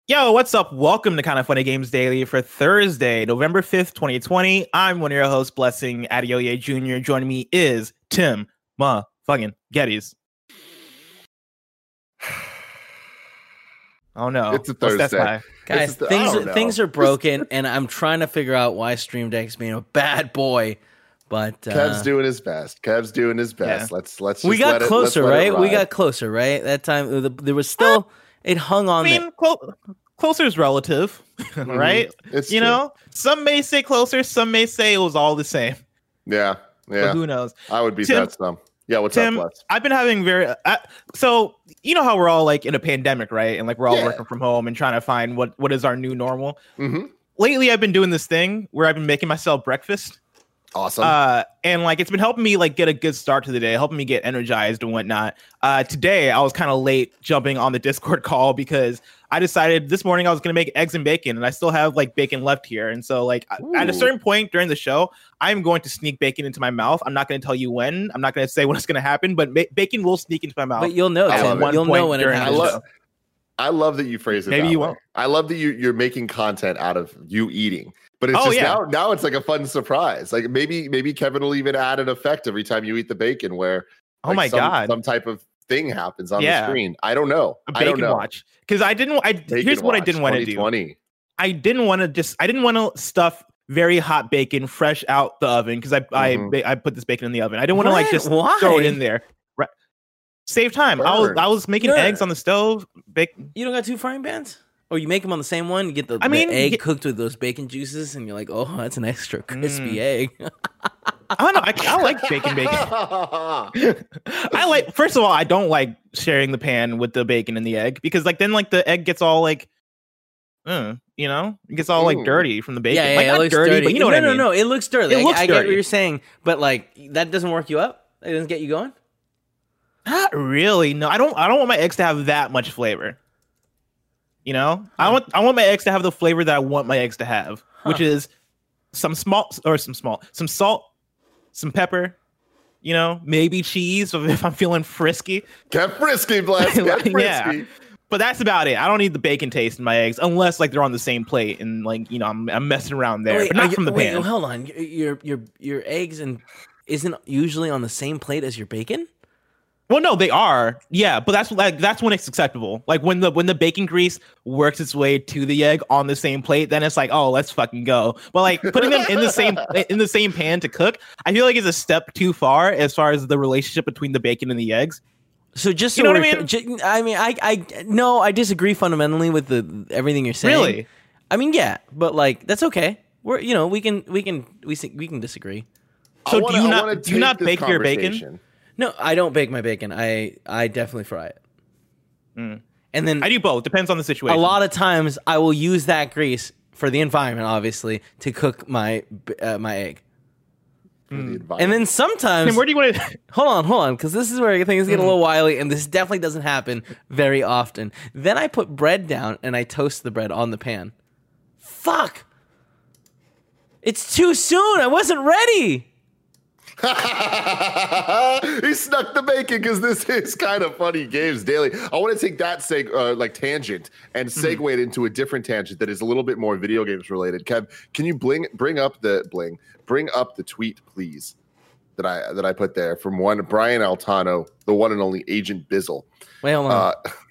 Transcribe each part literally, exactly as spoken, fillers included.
Yo, what's up? Welcome to Kind of Funny Games Daily for Thursday, November fifth, twenty twenty. I'm one of your hosts, Blessing Adeoye Junior Joining me is Tim Ma fucking Geddes. Oh no. It's a Thursday. Guys, th- things, are, things are broken, and I'm trying to figure out why Stream Deck's being a bad boy. But uh, Kev's doing his best. Kev's doing his best. Yeah. Let's let's. Just we got let closer, it, right? We got closer, right? That time the, there was still it hung on. I mean, clo- closer is relative, right? Mm-hmm. It's you true. know, some may say closer, some may say it was all the same. Yeah, yeah. But who knows? I would be Tim, that some. Yeah, what's Tim, up, Les? I've been having very uh, so you know how we're all like in a pandemic, right? And like we're all Yeah. working from home and trying to find what what is our new normal. Mm-hmm. Lately, I've been doing this thing where I've been making myself breakfast. Awesome. Uh, and like it's been helping me like get a good start to the day, helping me get energized and whatnot. Uh, today I was kind of late jumping on the Discord call because I decided this morning I was gonna make eggs and bacon, and I still have like bacon left here. And so like Ooh. At a certain point during the show, I'm going to sneak bacon into my mouth. I'm not gonna tell you when. I'm not gonna say when it's gonna happen, but ba- bacon will sneak into my mouth. But you'll know. Tim. You'll know when it happens. I love, I love that you phrase it. Maybe that you way. won't. I love that you you're making content out of you eating. But it's oh, just yeah. now, now it's like a fun surprise. Like maybe maybe Kevin will even add an effect every time you eat the bacon where oh like, my some, god some type of thing happens on yeah. the screen. I don't know. A I don't bacon know. watch. Because I didn't I Bacon here's what I watch, didn't want to do. I didn't want to just I didn't want to stuff very hot bacon fresh out the oven because I mm-hmm. I I put this bacon in the oven. I didn't want to like just Why? throw it in there. Right. Save time. Burn. I was I was making You're, eggs on the stove. Bacon. You don't got two frying pans? Or you make them on the same one, you get the, I mean, the egg y- cooked with those bacon juices, and you're like, oh, that's an extra crispy mm. egg. I don't know. I, I like bacon bacon. I like, first of all, I don't like sharing the pan with the bacon and the egg because like then like the egg gets all like, uh, you know, it gets all Ooh. like dirty from the bacon. Yeah, yeah, like, it not looks dirty, dirty. but you know no, what I no, mean. no, it looks dirty. It I, looks I get dirty. what you're saying, but like that doesn't work you up? It doesn't get you going? Not really. No, I don't. I don't want my eggs to have that much flavor. You know, I want I want my eggs to have the flavor that I want my eggs to have, huh. which is some small or some small, some salt, some pepper. You know, maybe cheese if I'm feeling frisky. Get frisky, Bless. Get frisky. Yeah. But that's about it. I don't need the bacon taste in my eggs unless like they're on the same plate and like you know I'm I'm messing around there, wait, but not you, from the wait, pan. Hold on, your your your eggs and isn't usually on the same plate as your bacon? Well, no, they are. Yeah, but that's like that's when it's acceptable. Like when the when the bacon grease works its way to the egg on the same plate, then it's like, oh, let's fucking go. But like putting them in the same in the same pan to cook, I feel like it's a step too far as far as the relationship between the bacon and the eggs. So just so you know what I mean? J- I mean, I I no, I disagree fundamentally with the everything you're saying. Really? I mean, yeah, but like that's okay. We're you know we can we can we we can disagree. So wanna, do you not do you not bake your bacon? conversation. No, I don't bake my bacon. I I definitely fry it. Mm. And then I do both. Depends on the situation. A lot of times I will use that grease for the environment, obviously, to cook my uh, my egg. Mm. And then sometimes, Tim, where do you want to? hold on, hold on, because this is where things get a little wily, and this definitely doesn't happen very often. Then I put bread down and I toast the bread on the pan. Fuck! It's too soon. I wasn't ready. He snuck the bacon because this is kind of funny games daily. I want to take that seg- uh, like tangent and segue mm-hmm. it into a different tangent that is a little bit more video games related. Kev, can you bling bring up the bling bring up the tweet, please? That I that I put there from one Brian Altano, the one and only Agent Bizzle. Wait, hold on.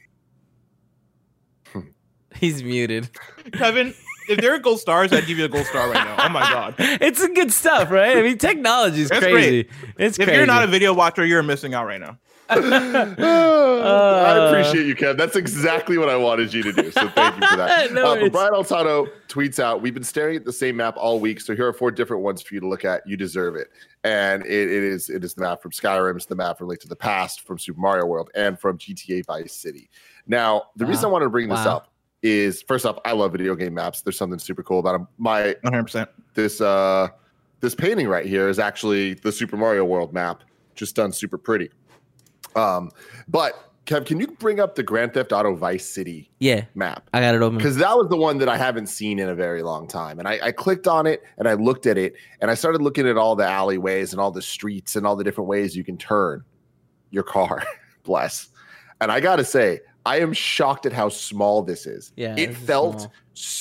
Uh, He's muted. Kevin, if there are gold stars, I'd give you a gold star right now. Oh my god, it's some good stuff, right? I mean, technology is crazy. Great. It's if crazy. you're not a video watcher, you're missing out right now. uh, I appreciate you, Kev. That's exactly what I wanted you to do. So thank you for that. no, uh, but Brian Altano tweets out, "We've been staring at the same map all week, so here are four different ones for you to look at. You deserve it." And it, it is it is the map from Skyrim, it's the map from Link to the Past, from Super Mario World, and from G T A Vice City. Now, the wow. reason I wanted to bring this wow. up is, first off, I love video game maps. There's something super cool about them. My one hundred percent. This uh this painting right here is actually the Super Mario World map, just done super pretty. Um, but Kev, can you bring up the Grand Theft Auto Vice City yeah, map? I got it open. Because that was the one that I haven't seen in a very long time. And I, I clicked on it and I looked at it and I started looking at all the alleyways and all the streets and all the different ways you can turn your car. Bless. And I gotta say, I am shocked at how small this is. Yeah, it this is felt small.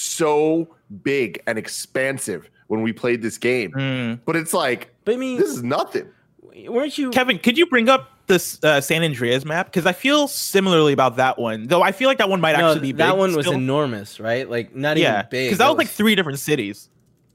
so big and expansive when we played this game. Mm. But it's like, But I mean, this is nothing. weren't you? Kevin, could you bring up this uh, San Andreas map? Because I feel similarly about that one, though. I feel like that one might no, actually be big. that one was still. enormous, right? Like not Yeah, even big. because that was like three different cities.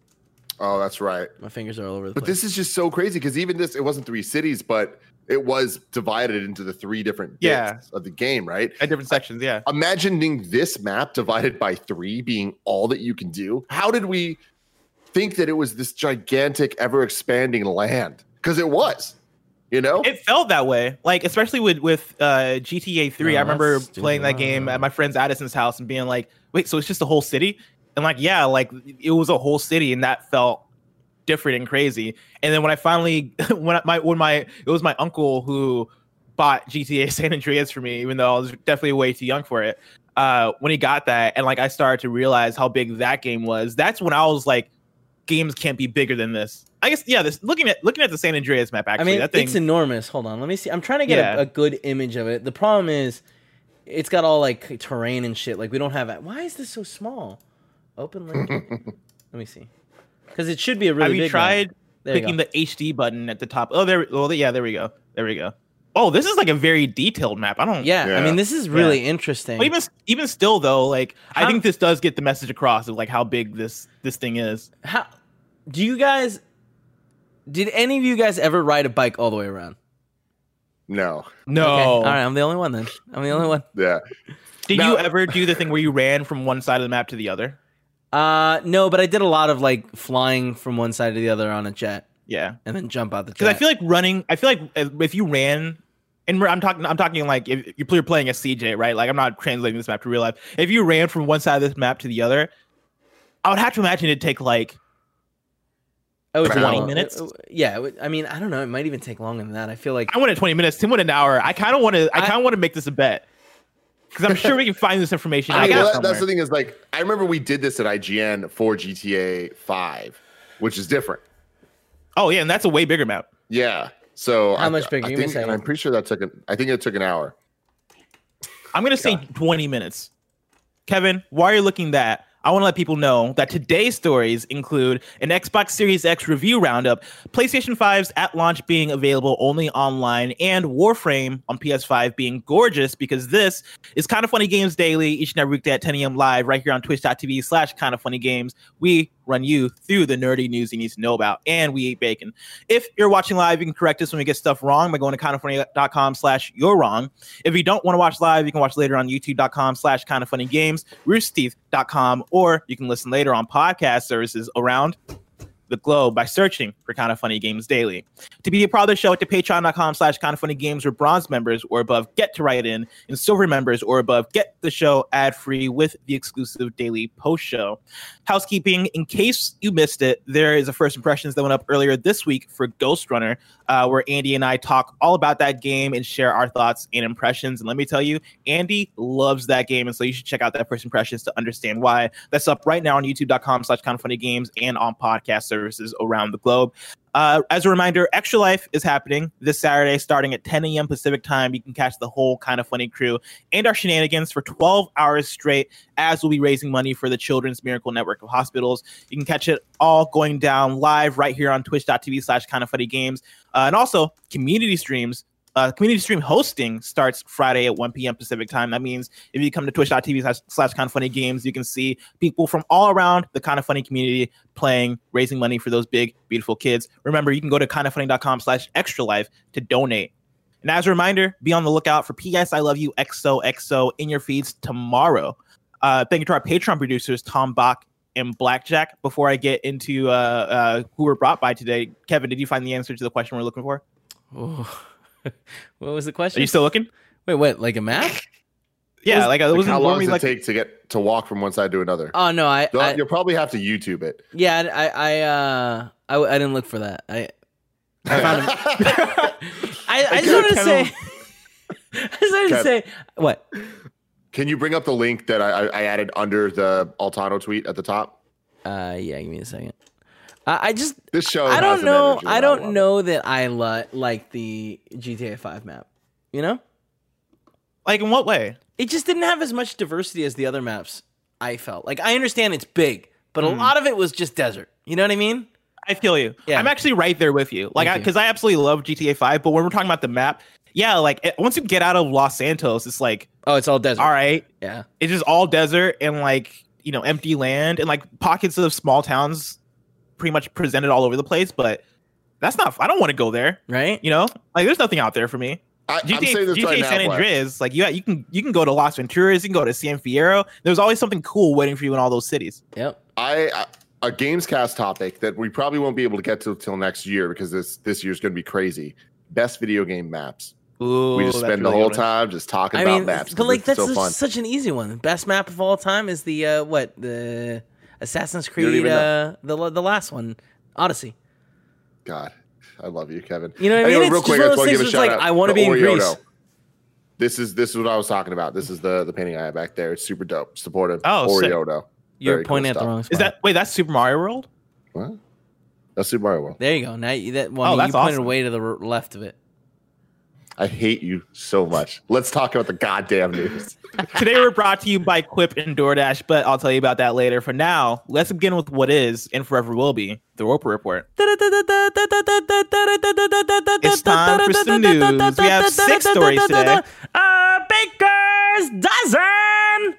Oh, that's right. My fingers are all over the But place. this is just so crazy because even this, it wasn't three cities, but it was divided into the three different bits Yeah. of the game, right? At different sections, yeah. Imagining this map divided by three being all that you can do. How did we think that it was this gigantic, ever expanding land? Because it was, you know? It felt that way, like especially with with uh, G T A three. No, I remember that's stupid. playing that game at my friend's Addison's house and being like, "Wait, so it's just a whole city?" And like, yeah, like it was a whole city, and that felt different and crazy. And then when I finally, when I, my when my it was my uncle who bought G T A San Andreas for me, even though I was definitely way too young for it. Uh, when he got that, and like I started to realize how big that game was. That's when I was like, games can't be bigger than this. I guess yeah. This looking at looking at the San Andreas map, actually, I mean, that thing. it's enormous. Hold on, let me see. I'm trying to get Yeah. a, a good image of it. The problem is, it's got all like terrain and shit. Like we don't have. Why is this so small? Open link. Let me see. Because it should be a really Have you big tried one. There you clicking go. the H D button at the top? Oh, there. Well, yeah, there we go. There we go. Oh, this is like a very detailed map. I don't. Yeah, I Yeah. mean, this is really interesting. But even even still though, like I How- think this does get the message across of like how big this this thing is. How do you guys? Did any of you guys ever ride a bike all the way around? No. No. Okay. All right, I'm the only one then. I'm the only one. Yeah. Did Now- you ever do the thing where you ran from one side of the map to the other? Uh, no, but I did a lot of like flying from one side to the other on a jet Yeah. and then jump out the jet. Because I feel like running. I feel like if you ran, and I'm talking, I'm talking like if you're playing as C J, right? Like I'm not translating this map to real life. If you ran from one side of this map to the other, I would have to imagine it'd take like I would twenty know. minutes? Uh, uh, Yeah, it would- I mean, I don't know. It might even take longer than that. I feel like I wanted twenty minutes. Tim wanted an hour. I kind of want to. I I- kind of want to make this a bet because I'm sure we can find this information I out mean, there well, that- somewhere. that's the thing is like, I remember we did this at I G N for G T A five, which is different. Oh yeah, and that's a way bigger map. Yeah. So How I, much bigger? I Give me a think, and second. I'm pretty sure that took an, I think it took an hour. I'm gonna say twenty minutes. Kevin, while you're looking that, I want to let people know that today's stories include an Xbox Series X review roundup, PlayStation five's at launch being available only online, and Warframe on P S five being gorgeous because this is Kind of Funny Games Daily each and every weekday at ten a.m. live right here on twitch.tv slash kind of funny games. We run you through the nerdy news you need to know about, and we eat bacon. If you're watching live, you can correct us when we get stuff wrong by going to kindoffunny.com slash you're wrong. If you don't want to watch live, you can watch later on youtube.com slash kind of funny games, roosterteeth dot com, or you can listen later on podcast services around the globe by searching for Kind of Funny Games Daily. To be a part of the show, at the patreon.com slash kind of funny games, where bronze members or above get to write in, and silver members or above get the show ad-free with the exclusive daily post show. Housekeeping, in case you missed it, there is a first impressions that went up earlier this week for Ghost Runner, uh, where Andy and I talk all about that game and share our thoughts and impressions. And let me tell you, Andy loves that game, and so you should check out that first impressions to understand why. That's up right now on youtube.com slash kind of funny games and on podcast services around the globe. Uh, as a reminder, Extra Life is happening this Saturday starting at ten a.m. Pacific time. You can catch the whole Kind of Funny crew and our shenanigans for twelve hours straight, as we'll be raising money for the Children's Miracle Network of Hospitals. You can catch it all going down live right here on twitch.tv slash kind of funny games. Uh, and also community streams. Uh, community stream hosting starts Friday at one p.m. Pacific time. That means if you come to twitch.tv slash, slash kind of funny games, you can see people from all around the Kind of Funny community playing, raising money for those big, beautiful kids. Remember, you can go to kindoffunny.com slash extra life to donate. And as a reminder, be on the lookout for P S I Love You X O X O in your feeds tomorrow. Uh, thank you to our Patreon producers, Tom Bach and Blackjack. Before I get into uh, uh, who we're brought by today, Kevin, did you find the answer to the question we're looking for? Ooh. What was the Are question? you still looking? Wait, what? Like a map? Yeah, like, it Like, wasn't how long normally does it like take to get to walk from one side to another? Oh no, I, You'll- I You'll probably have to YouTube it. yeah, I, I, uh, I, I didn't look for that. I, I found him. I, I just wanted to say, I just wanted to Kev. say what? Can you bring up the link that I, I I added under the Altano tweet at the top? Uh, yeah, give me a second. I, I just, This show. I has don't an know. energy that I don't love. know that I li- like the G T A five map. You know? Like, in what way? It just didn't have as much diversity as the other maps, I felt. Like, I understand it's big, but a Mm. lot of it was just desert. You know what I mean? I feel you. Yeah. I'm actually right there with you. Like, Thank you. because I, I absolutely love G T A five, but when we're talking about the map, yeah, like it, once you get out of Los Santos, it's like, Oh, it's all desert. all right, Yeah. it's just all desert and like, you know, empty land and like pockets of small towns pretty much presented all over the place. But that's not, I don't want to go there. Right? You know, like there's nothing out there for me. I, I'm G T A, saying this G T A right San now, Black. Andreas, like yeah, you can you can go to Las Venturas, you can go to San Fierro. There's always something cool waiting for you in all those cities. Yep. I, I a Gamescast topic that we probably won't be able to get to till next year because this this year's going to be crazy. Best video game maps. Ooh, we just that's spend the really whole good. time just talking I about mean, maps. but like it's that's so such, fun. such an easy one. The best map of all time is the uh, what the Assassin's don't Creed, even uh, the the last one, Odyssey. God, I love you, Kevin. You know what I Anyway, mean? real It's quick, just I one just of want to those give a things shout where it's out. like, I wanna to be in Orioto. Greece. This is this is what I was talking about. This is the the painting I have back there. It's super dope, supportive. Oh, sick. Orioto. You're Very cool pointing at the stuff. wrong spot. Is that wait? That's Super Mario World. What? That's Super Mario World. There you go. Now you, that well, Oh, I mean, that's you pointed awesome. way to the r- left of it. I hate you so much. Let's talk about the goddamn news. Today we're brought to you by Quip and DoorDash, but I'll tell you about that later. For now, let's begin with what is and forever will be the Roper Report. It's time for some news. We have six stories today. A baker's dozen.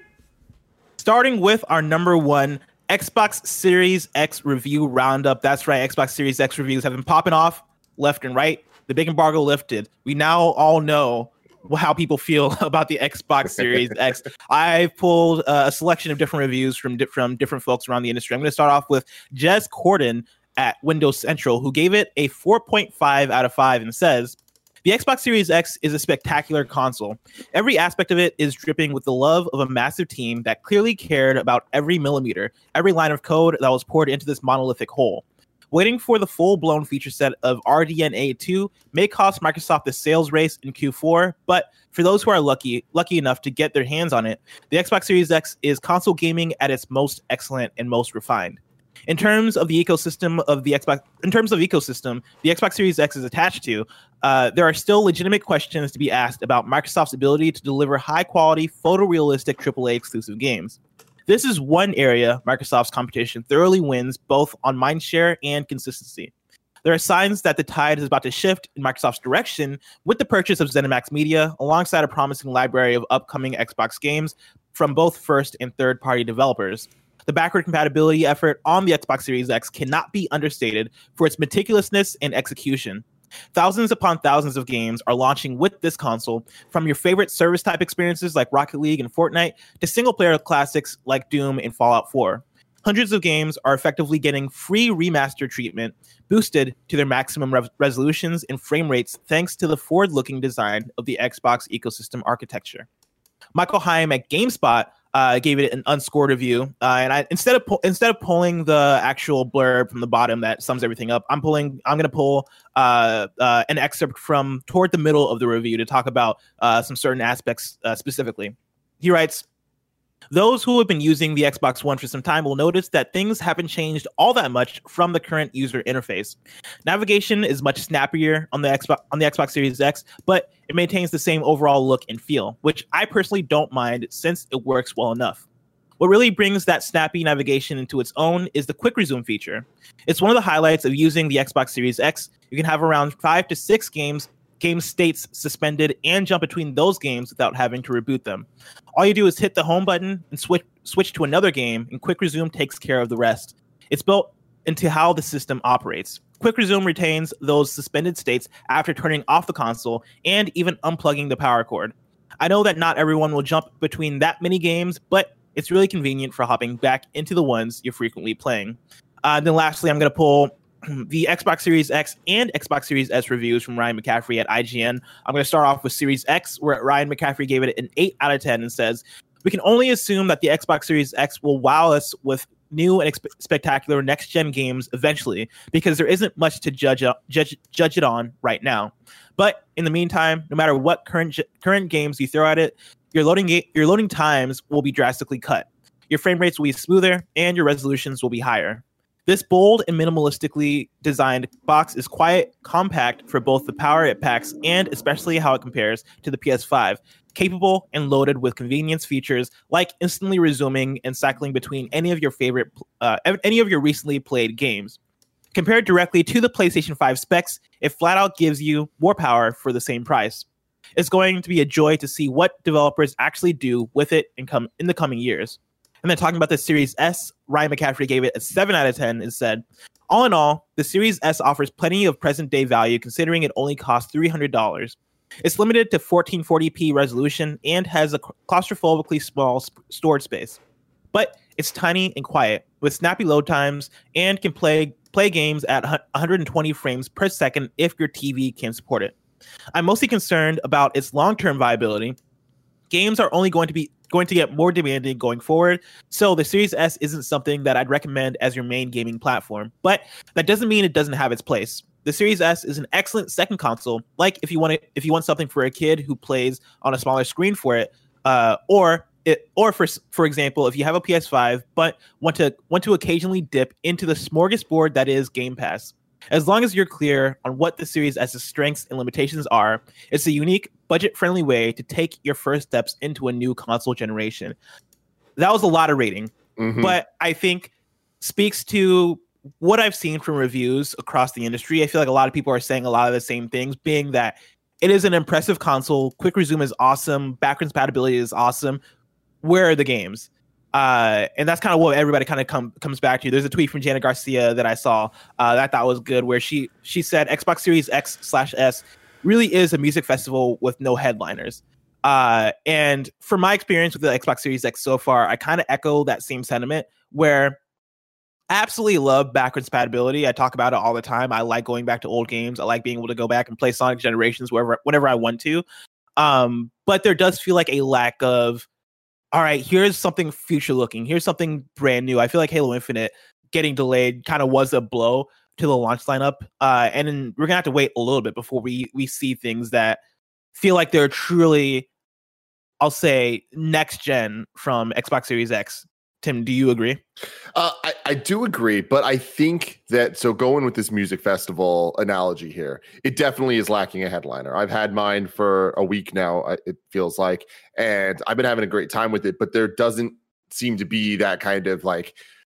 Starting with our number one Xbox Series X review roundup. That's right, Xbox Series X reviews have been popping off left and right. The big embargo lifted. We now all know how people feel about the Xbox Series X. I pulled uh, a selection of different reviews from, di- from different folks around the industry. I'm going to start off with Jez Corden at Windows Central, who gave it a four point five out of five and says, the Xbox Series X is a spectacular console. Every aspect of it is dripping with the love of a massive team that clearly cared about every millimeter, every line of code that was poured into this monolithic whole. Waiting for the full-blown feature set of R D N A two may cost Microsoft the sales race in Q four, but for those who are lucky lucky enough to get their hands on it, the Xbox Series X is console gaming at its most excellent and most refined. In terms of the ecosystem of the Xbox, in terms of ecosystem, the Xbox Series X is attached to, uh, there are still legitimate questions to be asked about Microsoft's ability to deliver high-quality, photorealistic triple A exclusive games. This is one area Microsoft's competition thoroughly wins both on mindshare and consistency. There are signs that the tide is about to shift in Microsoft's direction with the purchase of ZeniMax Media, alongside a promising library of upcoming Xbox games from both first and third-party developers. The backward compatibility effort on the Xbox Series X cannot be understated for its meticulousness and execution. Thousands upon thousands of games are launching with this console, from your favorite service-type experiences like Rocket League and Fortnite to single-player classics like Doom and Fallout four. Hundreds of games are effectively getting free remaster treatment, boosted to their maximum re- resolutions and frame rates thanks to the forward-looking design of the Xbox ecosystem architecture. Michael Heim at GameSpot uh, gave it an unscored review, uh, and I instead of pu- instead of pulling the actual blurb from the bottom that sums everything up, I'm pulling I'm going to pull uh, uh, an excerpt from toward the middle of the review to talk about uh, some certain aspects uh, specifically. He writes, those who have been using the Xbox One for some time will notice that things haven't changed all that much from the current user interface. Navigation is much snappier on the Xbox on the Xbox Series X, but it maintains the same overall look and feel, which I personally don't mind since it works well enough. What really brings that snappy navigation into its own is the quick resume feature. It's one of the highlights of using the Xbox Series X. You can have around five to six games game states suspended and jump between those games without having to reboot them. All you do is hit the home button and switch switch to another game, and Quick Resume takes care of the rest. It's built into how the system operates. Quick Resume retains those suspended states after turning off the console and even unplugging the power cord. I know that not everyone will jump between that many games, but it's really convenient for hopping back into the ones you're frequently playing. Uh, then lastly, I'm going to pull the Xbox Series X and Xbox Series S reviews from Ryan McCaffrey at I G N. I'm going to start off with Series X, where Ryan McCaffrey gave it an eight out of ten and says, we can only assume that the Xbox Series X will wow us with new and exp- spectacular next-gen games eventually, because there isn't much to judge, uh, judge judge it on right now. But in the meantime, no matter what current current games you throw at it, your loading ga- your loading times will be drastically cut. Your frame rates will be smoother, and your resolutions will be higher. This bold and minimalistically designed box is quite compact for both the power it packs and especially how it compares to the P S five, capable and loaded with convenience features like instantly resuming and cycling between any of your favorite, uh, any of your recently played games. Compared directly to the PlayStation five specs, it flat out gives you more power for the same price. It's going to be a joy to see what developers actually do with it in, com- in the coming years. And then talking about the Series S, Ryan McCaffrey gave it a seven out of ten and said, all in all, the Series S offers plenty of present-day value considering it only costs three hundred dollars. It's limited to fourteen forty p resolution and has a claustrophobically small sp- storage space. But it's tiny and quiet, with snappy load times, and can play play games at one hundred twenty frames per second if your T V can support it. I'm mostly concerned about its long-term viability. Games are only going to be going to get more demanding going forward, so the Series S isn't something that I'd recommend as your main gaming platform. But that doesn't mean it doesn't have its place. The Series S is an excellent second console. Like if you want to, if you want something for a kid who plays on a smaller screen for it, uh, or it, or for for example, if you have a P S five but want to want to occasionally dip into the smorgasbord that is Game Pass. As long as you're clear on what the Series S's strengths and limitations are, it's a unique, budget-friendly way to take your first steps into a new console generation. That was a lot of rating, mm-hmm. but I think speaks to what I've seen from reviews across the industry. I feel like a lot of people are saying a lot of the same things, being that it is an impressive console. Quick resume is awesome. Backwards compatibility is awesome. Where are the games? Uh, and that's kind of what everybody kind of come, comes back to. There's a tweet from Janet Garcia that I saw uh, that I thought was good, where she she said Xbox Series X slash S really is a music festival with no headliners. Uh, and from my experience with the Xbox Series X so far, I kind of echo that same sentiment, where I absolutely love backwards compatibility. I talk about it all the time. I like going back to old games. I like being able to go back and play Sonic Generations wherever, whenever I want to. Um, but there does feel like a lack of, all right, here's something future looking. Here's something brand new. I feel like Halo Infinite getting delayed kind of was a blow to the launch lineup. Uh, and then we're going to have to wait a little bit before we, we see things that feel like they're truly, I'll say, next gen from Xbox Series X. Tim, do you agree? Uh, I, I do agree, but I think that, so going with this music festival analogy here, it definitely is lacking a headliner. I've had mine for a week now, it feels like, and I've been having a great time with it, but there doesn't seem to be that kind of like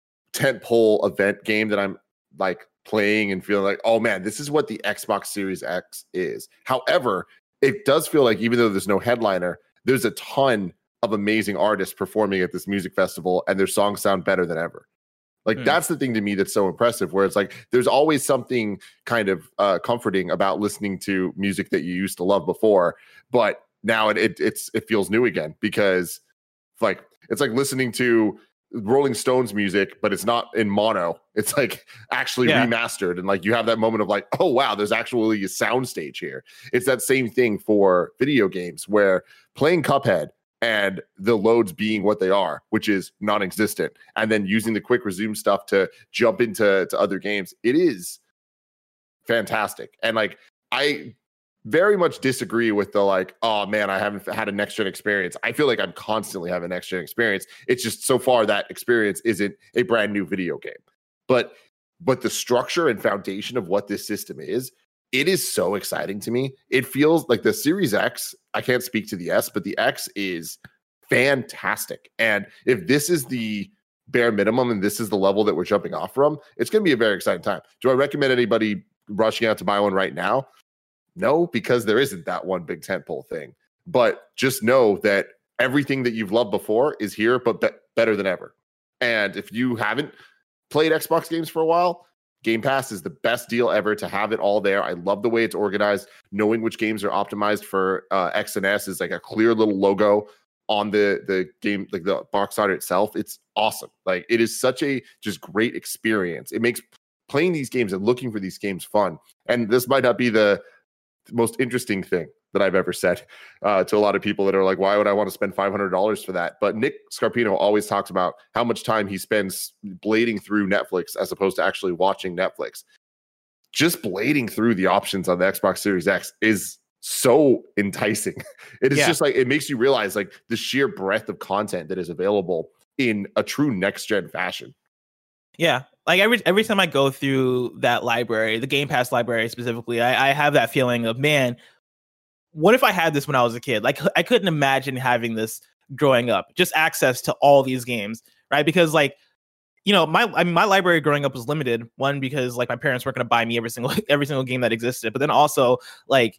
tentpole event game that I'm like playing and feeling like, oh man, this is what the Xbox Series X is. However, it does feel like even though there's no headliner, there's a ton of amazing artists performing at this music festival, and their songs sound better than ever. Like mm. that's the thing to me that's so impressive, where it's like there's always something kind of uh, comforting about listening to music that you used to love before, but now it, it it's it feels new again, because like it's like listening to Rolling Stones music, but it's not in mono. It's like actually yeah. remastered, and like you have that moment of like, oh wow, there's actually a soundstage here. It's that same thing for video games, where playing Cuphead and the loads being what they are, which is non-existent, and then using the quick resume stuff to jump into to other games, it is fantastic. And like, I very much disagree with the like, oh man, I haven't had a next-gen experience. I feel like I'm constantly having a next-gen experience. It's just so far that experience isn't a brand new video game. But but the structure and foundation of what this system is, it is so exciting to me. It feels like the Series X, I can't speak to the S, but the X is fantastic. And if this is the bare minimum and this is the level that we're jumping off from, it's going to be a very exciting time. Do I recommend anybody rushing out to buy one right now? No, because there isn't that one big tentpole thing. But just know that everything that you've loved before is here, but be- better than ever. And if you haven't played Xbox games for a while, Game Pass is the best deal ever to have it all there. I love the way it's organized. Knowing which games are optimized for uh, X and S is like a clear little logo on the, the game, like the box art itself. It's awesome. Like it is such a just great experience. It makes playing these games and looking for these games fun. And this might not be the most interesting thing that I've ever said uh, to a lot of people that are like, why would I want to spend five hundred dollars for that? But Nick Scarpino always talks about how much time he spends blading through Netflix as opposed to actually watching Netflix. Just blading through the options on the Xbox Series X is so enticing. It is yeah. just like, it makes you realize like the sheer breadth of content that is available in a true next gen fashion. Yeah. like every every time I go through that library, the Game Pass library specifically, I, I have that feeling of, man, what if I had this when I was a kid? Like, I couldn't imagine having this growing up, just access to all these games, right? Because like, you know, my I mean, my library growing up was limited. One, because like my parents weren't going to buy me every single every single game that existed, but then also like,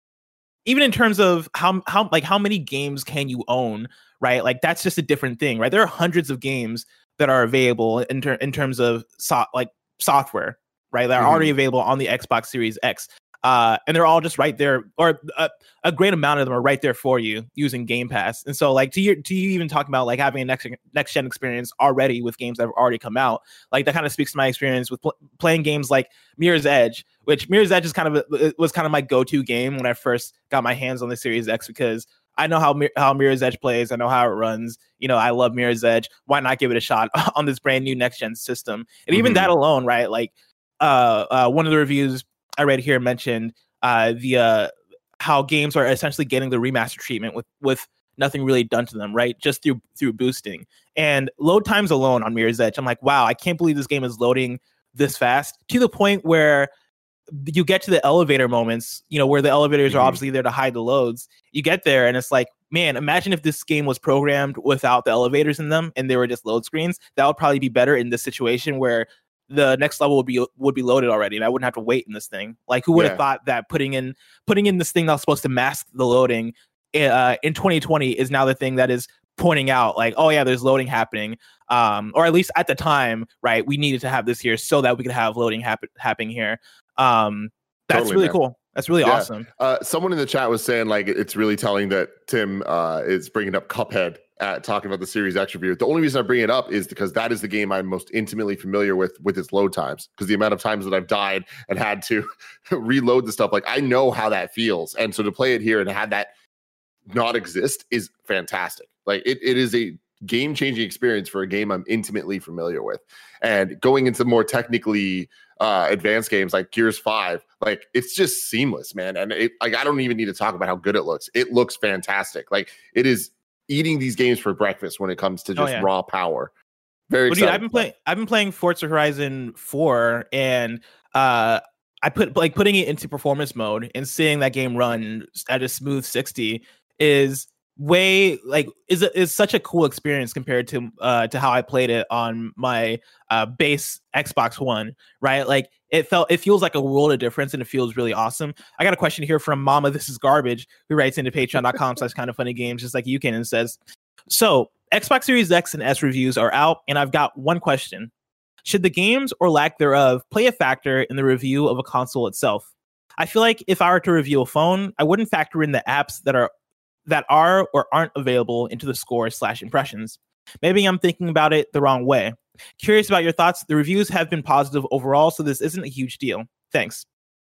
even in terms of how how like how many games can you own, right? Like that's just a different thing, right? There are hundreds of games that are available in ter- in terms of so- like software, right? That are mm-hmm. already available on the Xbox Series X. Uh, and they're all just right there, or a, a great amount of them are right there for you using Game Pass. And so, like, to you, to you even talking about like having a next next gen experience already with games that have already come out, like that kind of speaks to my experience with pl- playing games like Mirror's Edge, which Mirror's Edge is kind of a, was kind of my go-to game when I first got my hands on the Series X, because I know how how Mirror's Edge plays, I know how it runs. You know, I love Mirror's Edge. Why not give it a shot on this brand new next gen system? And mm-hmm. even that alone, right? Like, uh, uh, one of the reviews I read here mentioned uh, the uh, how games are essentially getting the remaster treatment with with nothing really done to them, right? Just through through boosting and load times alone on Mirror's Edge. I'm like, wow, I can't believe this game is loading this fast, to the point where you get to the elevator moments, you know, where the elevators mm-hmm. are obviously there to hide the loads. You get there and it's like, man, imagine if this game was programmed without the elevators in them and they were just load screens. That would probably be better in this situation where the next level would be would be loaded already, and I wouldn't have to wait in this thing. Like, who would have yeah. thought that putting in putting in this thing that was supposed to mask the loading uh, in twenty twenty is now the thing that is pointing out, like, oh yeah, there's loading happening. Um, or at least at the time, right? We needed to have this here so that we could have loading happen happening here. Um, that's totally, really man. cool. That's really yeah. awesome. Uh, someone in the chat was saying like it's really telling that Tim uh, is bringing up Cuphead. At talking about the Series X review. The only reason I bring it up is because that is the game I'm most intimately familiar with with its load times, because the amount of times that I've died and had to reload the stuff, like I know how that feels. And so to play it here and have that not exist is fantastic. Like it, it is a game-changing experience for a game I'm intimately familiar with. And going into more technically uh, advanced games like Gears five, like it's just seamless, man. And it, like I don't even need to talk about how good it looks. It looks fantastic. Like it is eating these games for breakfast when it comes to just oh, yeah. raw power. Very well, dude, I've been playing I've been playing Forza Horizon four, and uh I put like putting it into performance mode and seeing that game run at a smooth sixty is way like is a, is such a cool experience compared to uh to how I played it on my uh base Xbox One, right? Like it felt it feels like a world of difference, and it feels really awesome. I got a question here from Mama This Is Garbage, who writes into patreon.com slash kind of funny games, just like you can, and says, so Xbox Series X and S reviews are out, and I've got one question. Should the games or lack thereof play a factor in the review of a console itself? I feel like if I were to review a phone, I wouldn't factor in the apps that are that are or aren't available into the score slash impressions. Maybe I'm thinking about it the wrong way. Curious about your thoughts. The reviews have been positive overall, so this isn't a huge deal. Thanks.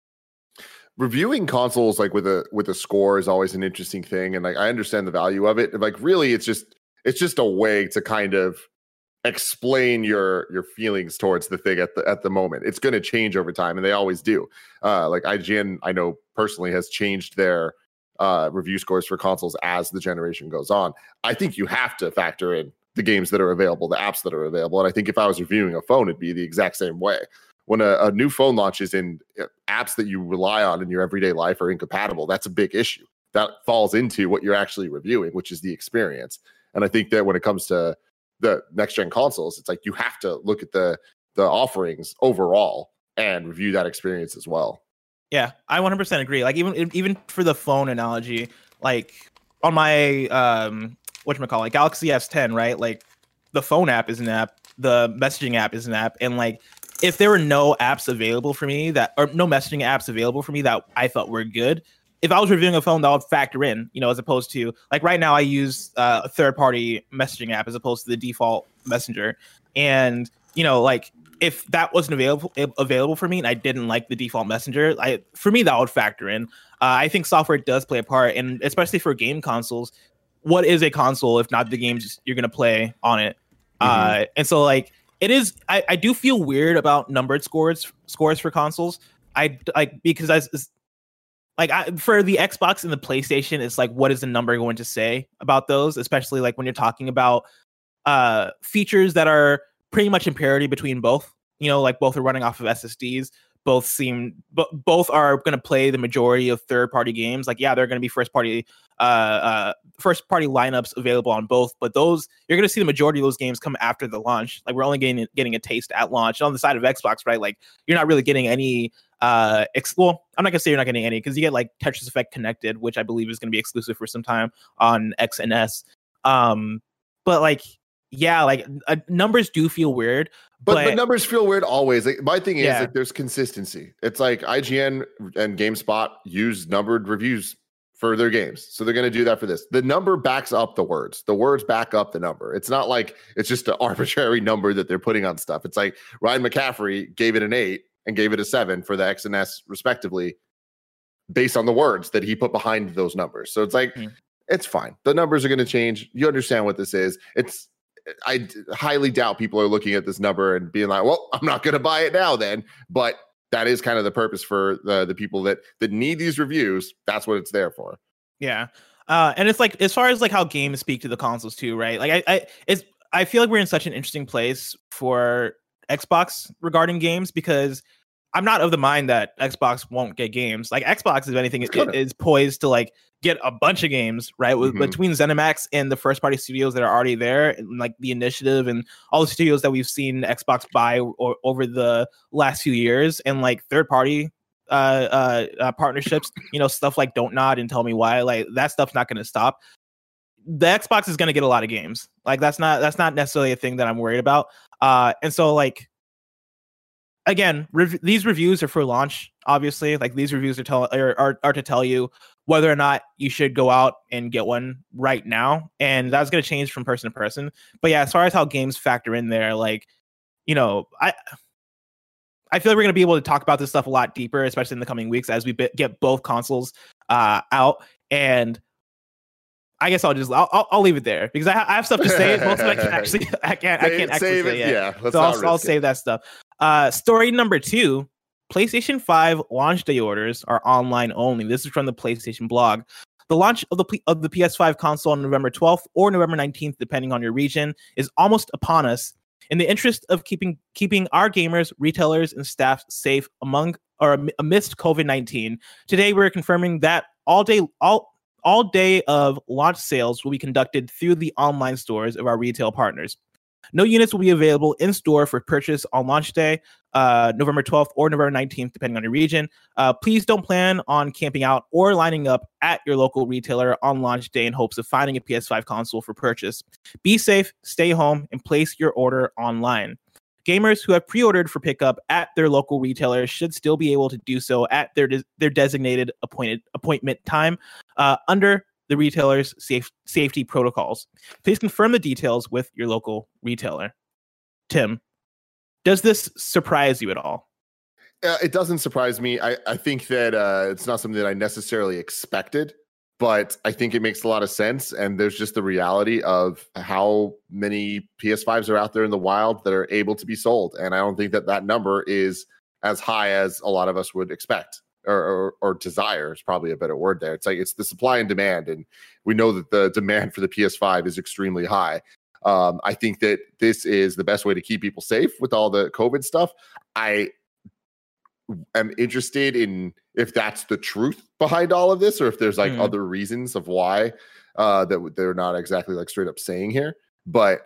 Reviewing consoles like with a with a score is always an interesting thing, and like I understand the value of it. Like really, it's just it's just a way to kind of explain your your feelings towards the thing at the at the moment. It's going to change over time, and they always do. Uh, like I G N, I know personally has changed their uh, review scores for consoles as the generation goes on. I think you have to factor in the games that are available, the apps that are available. And I think if I was reviewing a phone, it'd be the exact same way. When a, a new phone launches and apps that you rely on in your everyday life are incompatible, that's a big issue. That falls into what you're actually reviewing, which is the experience. And I think that when it comes to the next gen consoles, it's like you have to look at the the offerings overall and review that experience as well. Yeah, I one hundred percent agree. Like even even for the phone analogy, like on my um whatchamacallit, Galaxy S ten, right? Like the phone app is an app, the messaging app is an app, and like if there were no apps available for me that or no messaging apps available for me that I thought were good, if I was reviewing a phone, that would factor in, you know, as opposed to like right now I use uh, a third party messaging app as opposed to the default messenger. And, you know, like if that wasn't available available for me and I didn't like the default messenger, I for me, that would factor in. Uh, I think software does play a part, and especially for game consoles, what is a console if not the games you're going to play on it? Mm-hmm. Uh, and so like it is, I, I do feel weird about numbered scores scores for consoles. I like because I like I, for the Xbox and the PlayStation, it's like, what is the number going to say about those? Especially like when you're talking about uh, features that are pretty much in parity between both. you know, like both are running off of S S Ds. Both seem, but both are going to play the majority of third-party games. Like, yeah, they're going to be first-party, uh, uh, first-party lineups available on both. But those, you're going to see the majority of those games come after the launch. Like, we're only getting getting a taste at launch. And on the side of Xbox, right? Like, you're not really getting any. Uh, ex- well, I'm not gonna say you're not getting any because you get like Tetris Effect Connected, which I believe is going to be exclusive for some time on X and S. Um, but like, yeah, like uh, numbers do feel weird. But, but but numbers feel weird always. Like, my thing is yeah. like there's consistency. It's like I G N and GameSpot use numbered reviews for their games. So they're going to do that for this. The number backs up the words. The words back up the number. It's not like it's just an arbitrary number that they're putting on stuff. It's like Ryan McCaffrey gave it an eight and gave it a seven for the X and S respectively based on the words that he put behind those numbers. So it's like, mm. it's fine. The numbers are going to change. You understand what this is. It's, I d- highly doubt people are looking at this number and being like, well, I'm not going to buy it now then. But that is kind of the purpose for the, the people that, that need these reviews. That's what it's there for. Yeah. Uh, and it's like, as far as like how games speak to the consoles too, right? Like I, I, it's, I feel like we're in such an interesting place for Xbox regarding games because I'm not of the mind that Xbox won't get games. Like Xbox, if anything, is, is poised to like get a bunch of games, right? With, mm-hmm. Between ZeniMax and the first party studios that are already there, and like the Initiative and all the studios that we've seen Xbox buy or, over the last few years, and like third party uh, uh, uh, partnerships, you know, stuff like Don't Nod and Tell Me Why, like that stuff's not going to stop. The Xbox is going to get a lot of games. Like that's not that's not necessarily a thing that I'm worried about. Uh, and so like. Again, rev- these reviews are for launch, obviously. Like these reviews are, tell- are, are are to tell you whether or not you should go out and get one right now. And that's going to change from person to person. But yeah, as far as how games factor in there, like, you know, I I feel like we're going to be able to talk about this stuff a lot deeper, especially in the coming weeks as we be- get both consoles uh, out. And I guess I'll just I'll, I'll, I'll leave it there because I, ha- I have stuff to say. Most of it I can actually I can't I can't actually say it. Yeah, let's so not I'll, I'll save that stuff. Uh, story number two: PlayStation five launch day orders are online only. This is from the PlayStation blog. The launch of the P- of the P S five console on November twelfth or November nineteenth, depending on your region, is almost upon us. In the interest of keeping keeping our gamers, retailers, and staff safe among or amidst COVID nineteen, today we're confirming that all day all. All day of launch sales will be conducted through the online stores of our retail partners. No units will be available in store for purchase on launch day, uh, November twelfth or November nineteenth, depending on your region. Uh, please don't plan on camping out or lining up at your local retailer on launch day in hopes of finding a P S five console for purchase. Be safe, stay home, and place your order online. Gamers who have pre-ordered for pickup at their local retailers should still be able to do so at their de- their designated appointed appointment time uh, under the retailer's safe, safety protocols. Please confirm the details with your local retailer. Tim, does this surprise you at all? Uh, it doesn't surprise me. I, I think that uh, it's not something that I necessarily expected, but I think it makes a lot of sense. And there's just the reality of how many P S fives are out there in the wild that are able to be sold. And I don't think that that number is as high as a lot of us would expect or, or, or desire is probably a better word there. It's like it's the supply and demand. And we know that the demand for the P S five is extremely high. Um, I think that this is the best way to keep people safe with all the COVID stuff. I am interested in if that's the truth behind all of this, or if there's like mm. other reasons of why uh, that they're not exactly like straight up saying here. But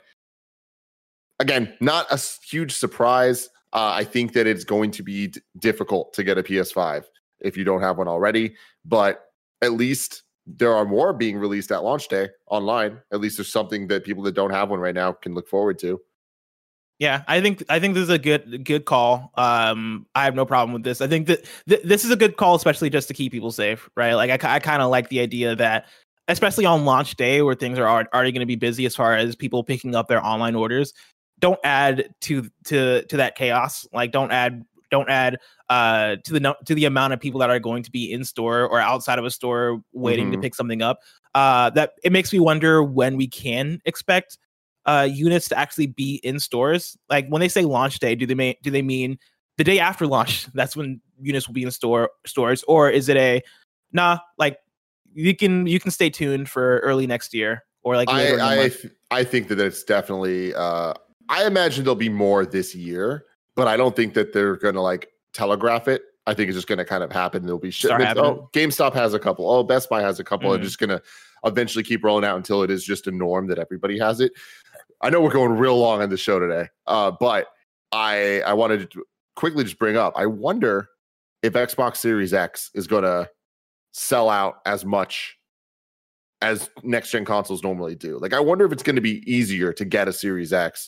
again, not a huge surprise. Uh, I think that it's going to be d- difficult to get a P S five if you don't have one already, but at least there are more being released at launch day online. At least there's something that people that don't have one right now can look forward to. Yeah, I think I think this is a good good call. Um, I have no problem with this. I think that th- this is a good call, especially just to keep people safe, right? Like I, I kind of like the idea that, especially on launch day where things are already going to be busy as far as people picking up their online orders, don't add to to to that chaos. Like don't add don't add uh, to the no- to the amount of people that are going to be in store or outside of a store waiting mm-hmm. to pick something up. Uh, that it makes me wonder when we can expect uh units to actually be in stores. Like when they say launch day, do they mean do they mean the day after launch? That's when units will be in store stores, or is it a nah? Like you can you can stay tuned for early next year or like later I in the I, month. th- I think that it's definitely. Uh, I imagine there'll be more this year, but I don't think that they're going to like telegraph it. I think it's just going to kind of happen. There'll be shipments. Oh, GameStop has a couple. Oh, Best Buy has a couple. Mm. And just going to eventually keep rolling out until it is just a norm that everybody has it. I know we're going real long on the show today, uh, but I I wanted to quickly just bring up, I wonder if Xbox Series X is going to sell out as much as next-gen consoles normally do. Like, I wonder if it's going to be easier to get a Series X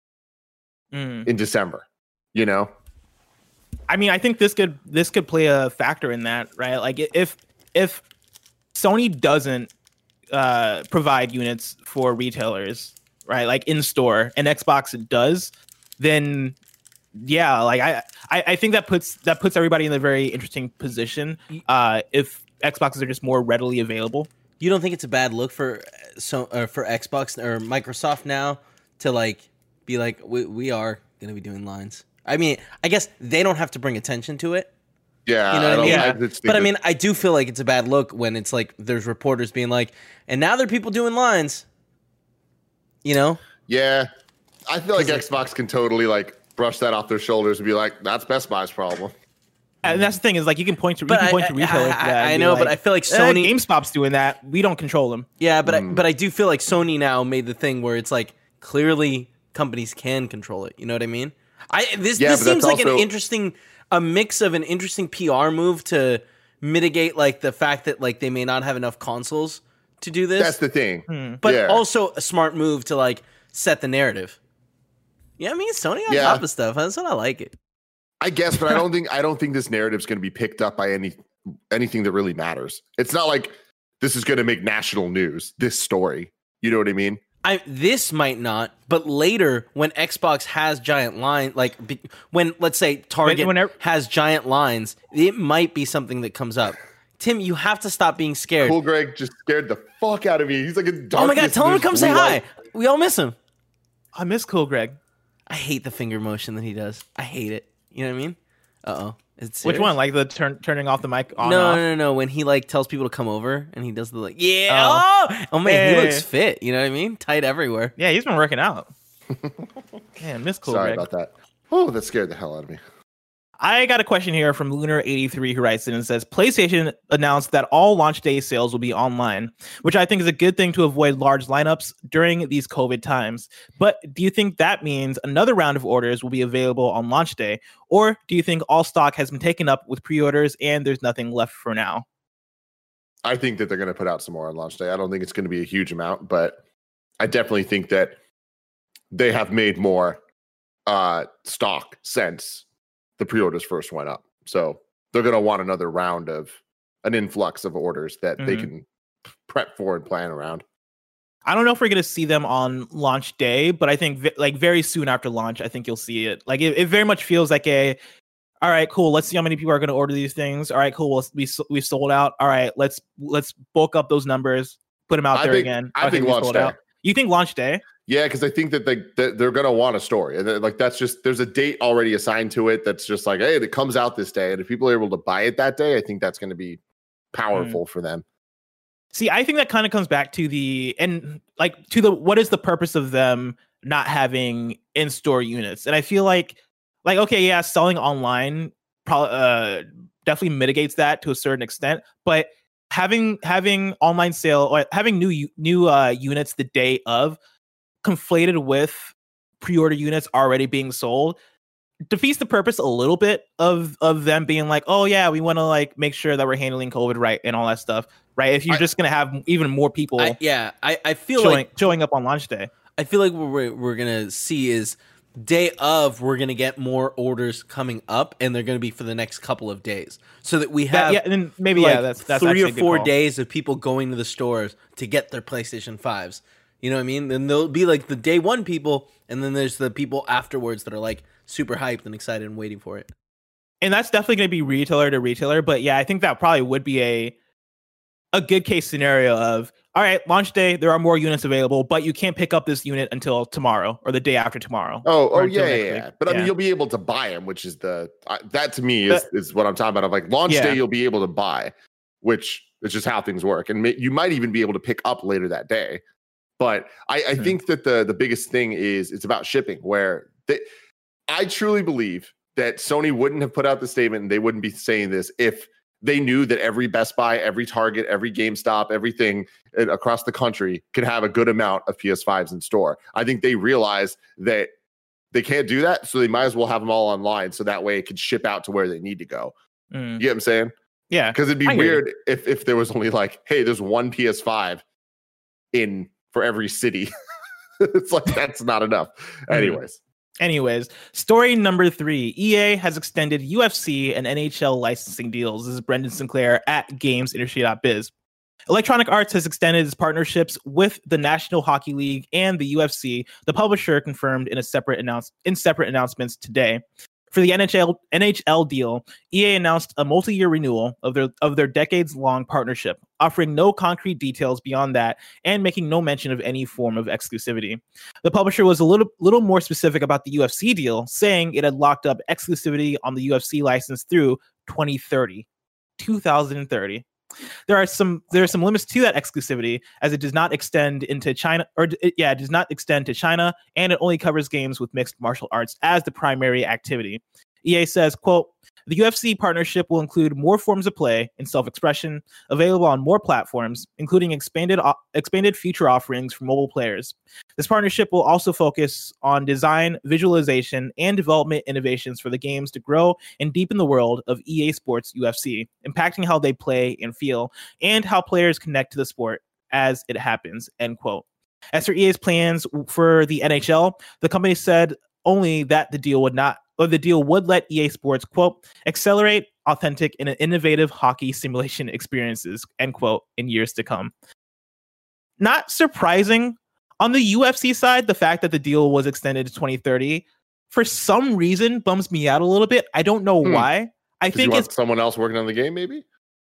mm. in December, you know? I mean, I think this could this could play a factor in that, right? Like, if if Sony doesn't uh, provide units for retailers, right, like in store, and Xbox does, then yeah, like I, I I think that puts that puts everybody in a very interesting position. Uh, if Xboxes are just more readily available. You don't think it's a bad look for so uh, for Xbox or Microsoft now to like be like we we are going to be doing lines? I mean, I guess they don't have to bring attention to it. Yeah, you know what I mean. Yeah. I but I mean, I do feel like it's a bad look when it's like there's reporters being like, and now there are people doing lines. You know? Yeah, I feel like Xbox can totally like brush that off their shoulders and be like, "That's Best Buy's problem." And that's the thing is like you can point to you can point to retailers. I, I, I know, like, but I feel like Sony, eh, GameStop's doing that. We don't control them. Yeah, but mm. I, but I do feel like Sony now made the thing where it's like clearly companies can control it. You know what I mean? I this yeah, this seems like also... an interesting a mix of an interesting P R move to mitigate like the fact that like they may not have enough consoles to do this. That's the thing. Hmm. But yeah. also a smart move to like set the narrative. Yeah, I mean Sony on yeah. top of stuff. That's what I like it. I guess, but I don't think I don't think this narrative is going to be picked up by any anything that really matters. It's not like this is going to make national news. This story, you know what I mean? I this might not, but later when Xbox has giant line, like be, when let's say Target Whenever, has giant lines, it might be something that comes up. Tim, you have to stop being scared. Cool Greg just scared the fuck out of me. He's like a darkness. Oh my god, tell him to come say hi. We all miss him. I miss Cool Greg. I hate the finger motion that he does. I hate it. You know what I mean? Uh-oh. Which one? Like the turn, turning off the mic on No, off? no, no, no. When he like tells people to come over and he does the like, yeah. Oh, oh, oh man, hey. He looks fit. You know what I mean? Tight everywhere. Yeah, he's been working out. Man, miss Cool Sorry Greg. about that. Oh, that scared the hell out of me. I got a question here from Lunar eighty-three who writes in and says, PlayStation announced that all launch day sales will be online, which I think is a good thing to avoid large lineups during these COVID times. But do you think that means another round of orders will be available on launch day? Or do you think all stock has been taken up with pre-orders and there's nothing left for now? I think that they're going to put out some more on launch day. I don't think it's going to be a huge amount, but I definitely think that they have made more uh, stock since the pre-orders first went up. So they're going to want another round of an influx of orders that mm-hmm. they can prep for and plan around. I don't know if we're going to see them on launch day, but I think vi- like very soon after launch, I think you'll see it. Like it, it very much feels like a, all right, cool. Let's see how many people are going to order these things. All right, cool. We'll, we we sold out. All right, let's let's bulk up those numbers, put them out I there think, again. I, I think, think launch day. Out. You think launch day? Yeah, because I think that they that they're gonna want a story, and like that's just there's a date already assigned to it. That's just like, hey, it comes out this day, and if people are able to buy it that day, I think that's going to be powerful mm. for them. See, I think that kind of comes back to the and like to the what is the purpose of them not having in-store units? And I feel like like okay, yeah, selling online probably uh, definitely mitigates that to a certain extent, but having having online sale or having new new uh, units the day of conflated with pre-order units already being sold defeats the purpose a little bit of of them being like, oh yeah, we want to like make sure that we're handling COVID right and all that stuff, right? If you're I, just gonna have even more people, I, yeah, I, I feel showing, like showing up on launch day. I feel like what we're we're gonna see is day of we're gonna get more orders coming up, and they're gonna be for the next couple of days, so that we have that, yeah, and then maybe like yeah, that's, that's three or four call. days of people going to the stores to get their PlayStation fives. You know what I mean? Then there'll be like the day one people, and then there's the people afterwards that are like super hyped and excited and waiting for it. And that's definitely going to be retailer to retailer. But yeah, I think that probably would be a a good case scenario of, all right, launch day, there are more units available, but you can't pick up this unit until tomorrow or the day after tomorrow. Oh, oh yeah, yeah, yeah. But I yeah. mean, you'll be able to buy them, which is the, uh, that to me is, but, is what I'm talking about. Of like launch yeah. day, you'll be able to buy, which is just how things work. And may, you might even be able to pick up later that day. But I, I hmm. think that the the biggest thing is it's about shipping, where they, I truly believe that Sony wouldn't have put out the statement and they wouldn't be saying this if they knew that every Best Buy, every Target, every GameStop, everything across the country could have a good amount of P S fives in store. I think they realize that they can't do that, so they might as well have them all online so that way it could ship out to where they need to go. Mm. You get what I'm saying? Yeah. Because it'd be weird if, if there was only like, hey, there's one P S five in for every city. It's like, that's not enough. Anyways. Anyways, story number three. E A has extended U F C and N H L licensing deals. This is Brendan Sinclair at games industry dot biz. Electronic Arts has extended its partnerships with the National Hockey League and the U F C, the publisher confirmed in a separate announce in separate announcements today. For the N H L N H L deal, E A announced a multi-year renewal of their of their decades-long partnership, offering no concrete details beyond that and making no mention of any form of exclusivity. The publisher was a little little more specific about the U F C deal, saying it had locked up exclusivity on the U F C license through twenty thirty. twenty thirty. There are some there are some limits to that exclusivity, as it does not extend into China, or it, yeah, it does not extend to China, and it only covers games with mixed martial arts as the primary activity. E A says, quote, the U F C partnership will include more forms of play and self-expression available on more platforms, including expanded uh, expanded feature offerings for mobile players. This partnership will also focus on design, visualization, and development innovations for the games to grow and deepen the world of E A Sports U F C, impacting how they play and feel, and how players connect to the sport as it happens, end quote. As for E A's plans for the N H L, the company said only that the deal would not or the deal would let E A Sports, quote, accelerate authentic and innovative hockey simulation experiences, end quote, in years to come. Not surprising. On the U F C side, the fact that the deal was extended to twenty thirty, for some reason, bums me out a little bit. I don't know hmm. why. I think you want it's someone else working on the game, maybe?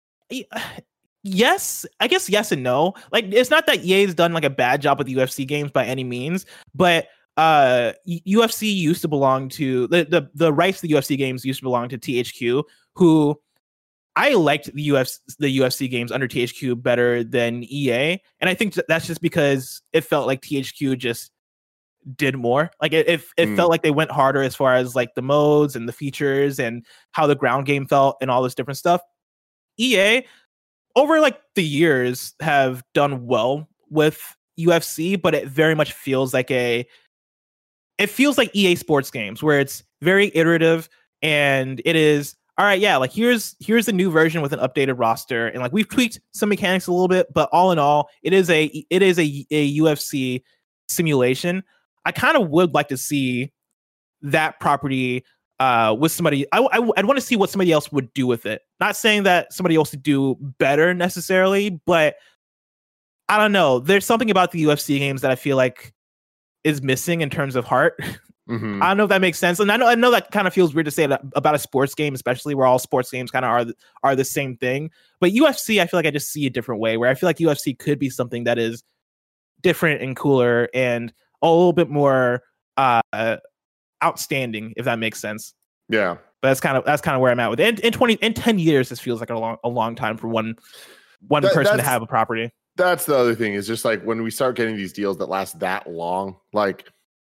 Yes, I guess yes and no. Like, it's not that E A's done like a bad job with U F C games by any means, but uh U F C used to belong to the, the the rights to the U F C games used to belong to T H Q, who I liked the U F C the U F C games under T H Q better than E A, and I think that's just because it felt like T H Q just did more. Like it it, it mm. felt like they went harder as far as like the modes and the features and how the ground game felt and all this different stuff. E A over like the years have done well with U F C, but it very much feels like a It feels like E A Sports games where it's very iterative and it is, all right, yeah, like here's here's the new version with an updated roster. And like we've tweaked some mechanics a little bit, but all in all, it is a it is a, a U F C simulation. I kind of would like to see that property uh, with somebody. I, I, I'd want to see what somebody else would do with it. Not saying that somebody else would do better necessarily, but I don't know. There's something about the U F C games that I feel like is missing in terms of heart. Mm-hmm. I don't know if that makes sense. And I know I know that kind of feels weird to say that about a sports game, especially where all sports games kind of are are the same thing. But U F C, I feel like I just see a different way, where I feel like U F C could be something that is different and cooler and a little bit more uh, outstanding, if that makes sense. Yeah. But that's kind of that's kind of where I'm at with it. In, in twenty in ten years, this feels like a long a long time for one one that, person to have a property. That's the other thing, is just like when we start getting these deals that last that long, like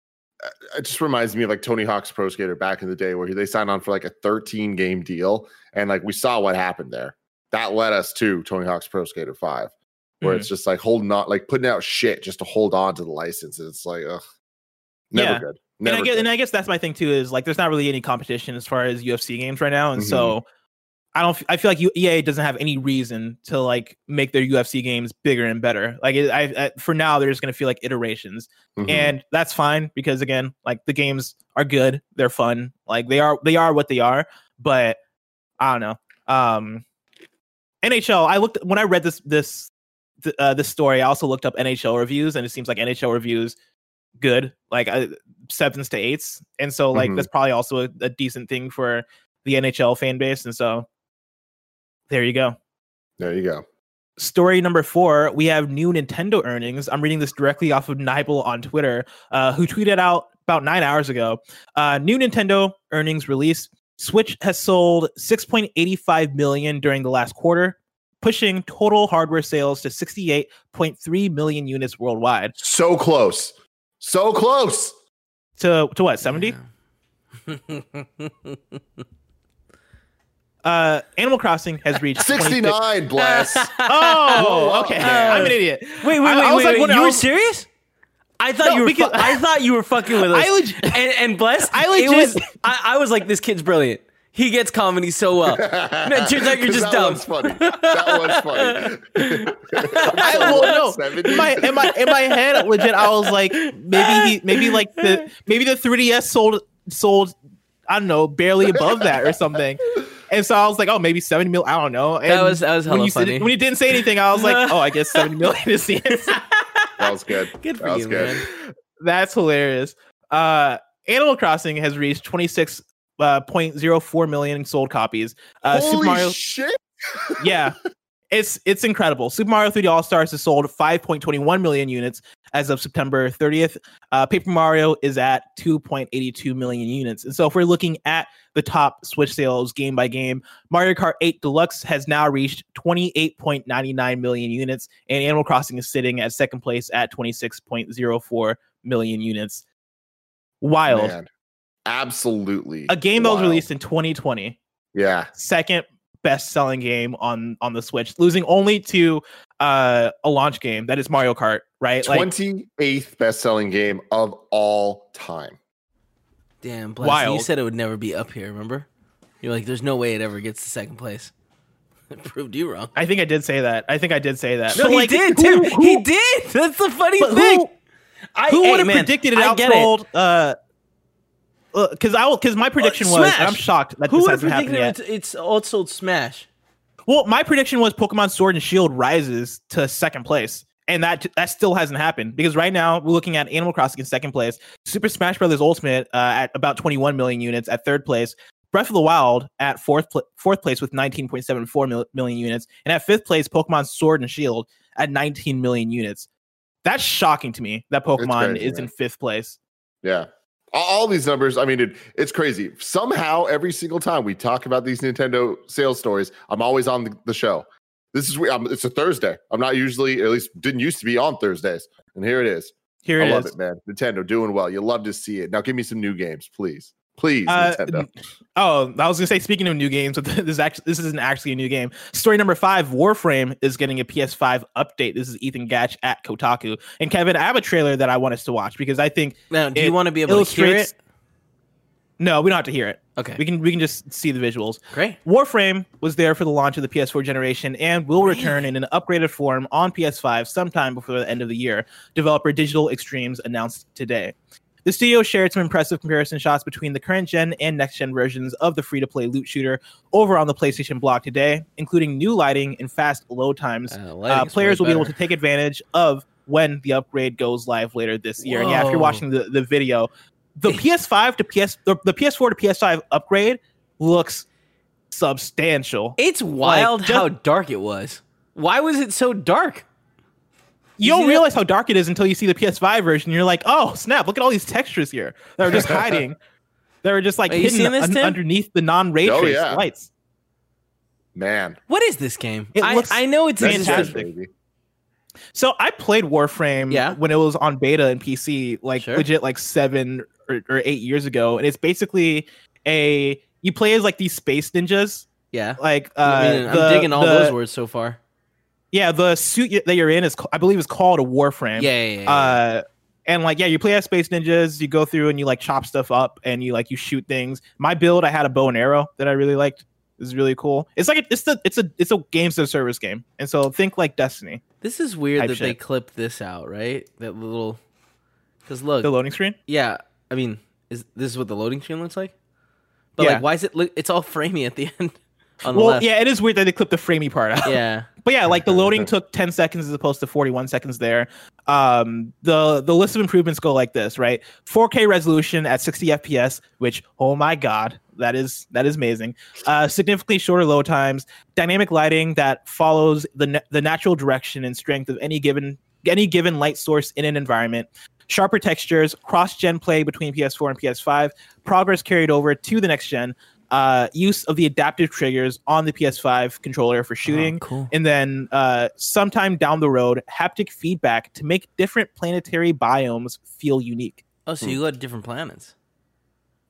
it just reminds me of like Tony Hawk's Pro Skater back in the day, where they signed on for like a thirteen game deal. And like we saw what happened there. That led us to Tony Hawk's Pro Skater five, where mm-hmm. it's just like holding on, like putting out shit just to hold on to the license. It's like, ugh, never yeah. good. and Never I guess, good. and I guess that's my thing too, is like there's not really any competition as far as U F C games right now. And mm-hmm. so I don't. I feel like E A doesn't have any reason to like make their U F C games bigger and better. Like it, I, I, for now, they're just gonna feel like iterations, mm-hmm. and that's fine because again, like the games are good, they're fun, like they are. They are what they are. But I don't know. Um, N H L. I looked when I read this this uh, this story. I also looked up N H L reviews, and it seems like N H L reviews good, like uh, sevens to eights, and so like mm-hmm. that's probably also a, a decent thing for the N H L fan base, and so. There you go. There you go. Story number four, we have new Nintendo earnings. I'm reading this directly off of Nibel on Twitter, uh, who tweeted out about nine hours ago. Uh, new Nintendo earnings release. Switch has sold six point eight five million during the last quarter, pushing total hardware sales to sixty-eight point three million units worldwide. So close. So close. To, to what, seventy? Yeah. Uh, Animal Crossing has reached sixty-nine, bless. Oh, okay. Uh, I'm an idiot. Wait, wait, wait, I, I was wait, like, wait. when You I were was- serious? I thought No, you were. because- Fu- I thought you were fucking with us. I leg- and, and bless. I it legit- was, I, I was like, this kid's brilliant. He gets comedy so well. No, it turns out you're 'Cause just that dumb. was funny. That was funny. I well, no. In my, in my in my head, legit, I was like, maybe he, maybe like the maybe the three D S sold sold, I don't know, barely above that or something. And so I was like, oh, maybe seventy mil. I don't know. And That was- that was when hella you said- funny. when you didn't say anything, I was like, oh, I guess seventy million is the answer. That was good. Good for that was you, good. man. That's hilarious. Uh, Animal Crossing has reached twenty-six point zero four million sold copies. Uh, Holy Super Mario, shit! yeah, it's it's incredible. Super Mario three D All Stars has sold five point two one million units as of September thirtieth. Uh, Paper Mario is at two point eight two million units. And so if we're looking at the top Switch sales game by game, Mario Kart eight Deluxe has now reached twenty-eight point nine nine million units, and Animal Crossing is sitting at second place at twenty-six point zero four million units. Wild. Man, absolutely. A game that was wild. released in twenty twenty. Yeah. Second best selling game on on the Switch, losing only to uh, a launch game that is Mario Kart, right? Like, twenty-eighth best-selling game of all time. Damn, bless. Wild. You said it would never be up here. Remember? You're like, there's no way it ever gets to second place. It proved you wrong. I think I did say that. I think I did say that. No, But, he like, did, who- Tim. who- He did. That's the funny but thing. who, I, who hey, would have man, predicted it I get it. outsold? Uh, because I because my prediction was, Smash. and I'm shocked that Who this would have hasn't happened predicted yet. it's, it's outsold Smash? Well, my prediction was Pokemon Sword and Shield rises to second place, and that that still hasn't happened because right now we're looking at Animal Crossing in second place, Super Smash Bros. Ultimate uh, at about twenty-one million units at third place, Breath of the Wild at fourth pl- fourth place with nineteen point seven four mil- million units, and at fifth place Pokemon Sword and Shield at nineteen million units. That's shocking to me that Pokemon crazy, is man. in fifth place. Yeah. All, all these numbers, I mean, it, it's crazy. Somehow, every single time we talk about these Nintendo sales stories, I'm always on the, the show. This is, um, it's a Thursday. I'm not usually, at least didn't used to be on Thursdays. And here it is. Here I it love is. it, man. Nintendo doing well. You love to see it. Now give me some new games, please. Please, Uh, Nintendo. Oh, I was gonna say. Speaking of new games, but this is actually this isn't actually a new game. Story number five, Warframe, is getting a P S five update. This is Ethan Gatch at Kotaku. And Kevin, I have a trailer that I want us to watch because I think. Now, do it you want to be able to hear illustrates- it? No, we don't have to hear it. Okay. We can we can just see the visuals. Great. Warframe was there for the launch of the P S four generation and will return in an upgraded form on P S five sometime before the end of the year. Developer Digital Extremes announced today. The studio shared some impressive comparison shots between the current gen and next gen versions of the free-to-play loot shooter over on the PlayStation blog today, including new lighting and fast load times. Uh, Uh, lighting's players way will be able better. to take advantage of when the upgrade goes live later this year. And yeah, if you're Whoa. watching the, the video, the P S five to P S the, the P S four to P S five upgrade looks substantial. It's wild just- how dark it was. Why was it so dark? You see don't that? realize how dark it is until you see the P S five version. You're like, oh snap! Look at all these textures here that are just hiding. They were just like Are you hidden seeing this, un- Tim? underneath the non-ray Oh, trace yeah. lights. Man. What is this game? It I, looks I know it's That's fantastic. good, baby. So I played Warframe Yeah. when it was on beta and P C, like Sure. legit, like seven or, or eight years ago, and it's basically a you play as like these space ninjas, Yeah. like uh, I mean, the- I'm digging all the- those words so far. Yeah, the suit that you're in is, ca- I believe, is called a Warframe. Yeah, yeah, yeah, yeah. Uh, and like, yeah, you play as space ninjas. You go through and you like chop stuff up, and you like you shoot things. My build, I had a bow and arrow that I really liked. It was really cool. It's like a, it's the it's a it's a games as a service game, and so think like Destiny. This is weird type that they shit. clipped this out, right? That little. Because look, The loading screen. yeah. I mean, is this is what the loading screen looks like? But Yeah. like, why is it look? It's all framey at the end. On the Well, left. yeah, it is weird that they clipped the framey part out. Yeah. But yeah, like the loading took ten seconds as opposed to forty-one seconds there. Um, the the list of improvements go like this, right? four K resolution at sixty F P S, which, oh my god, that is that is amazing. Uh, significantly shorter load times, dynamic lighting that follows the na- the natural direction and strength of any given any given light source in an environment. Sharper textures, cross-gen play between P S four and P S five, progress carried over to the next gen. Uh, use of the adaptive triggers on the P S five controller for shooting, cool. and then uh, sometime down the road, haptic feedback to make different planetary biomes feel unique. Oh, so you go to different planets.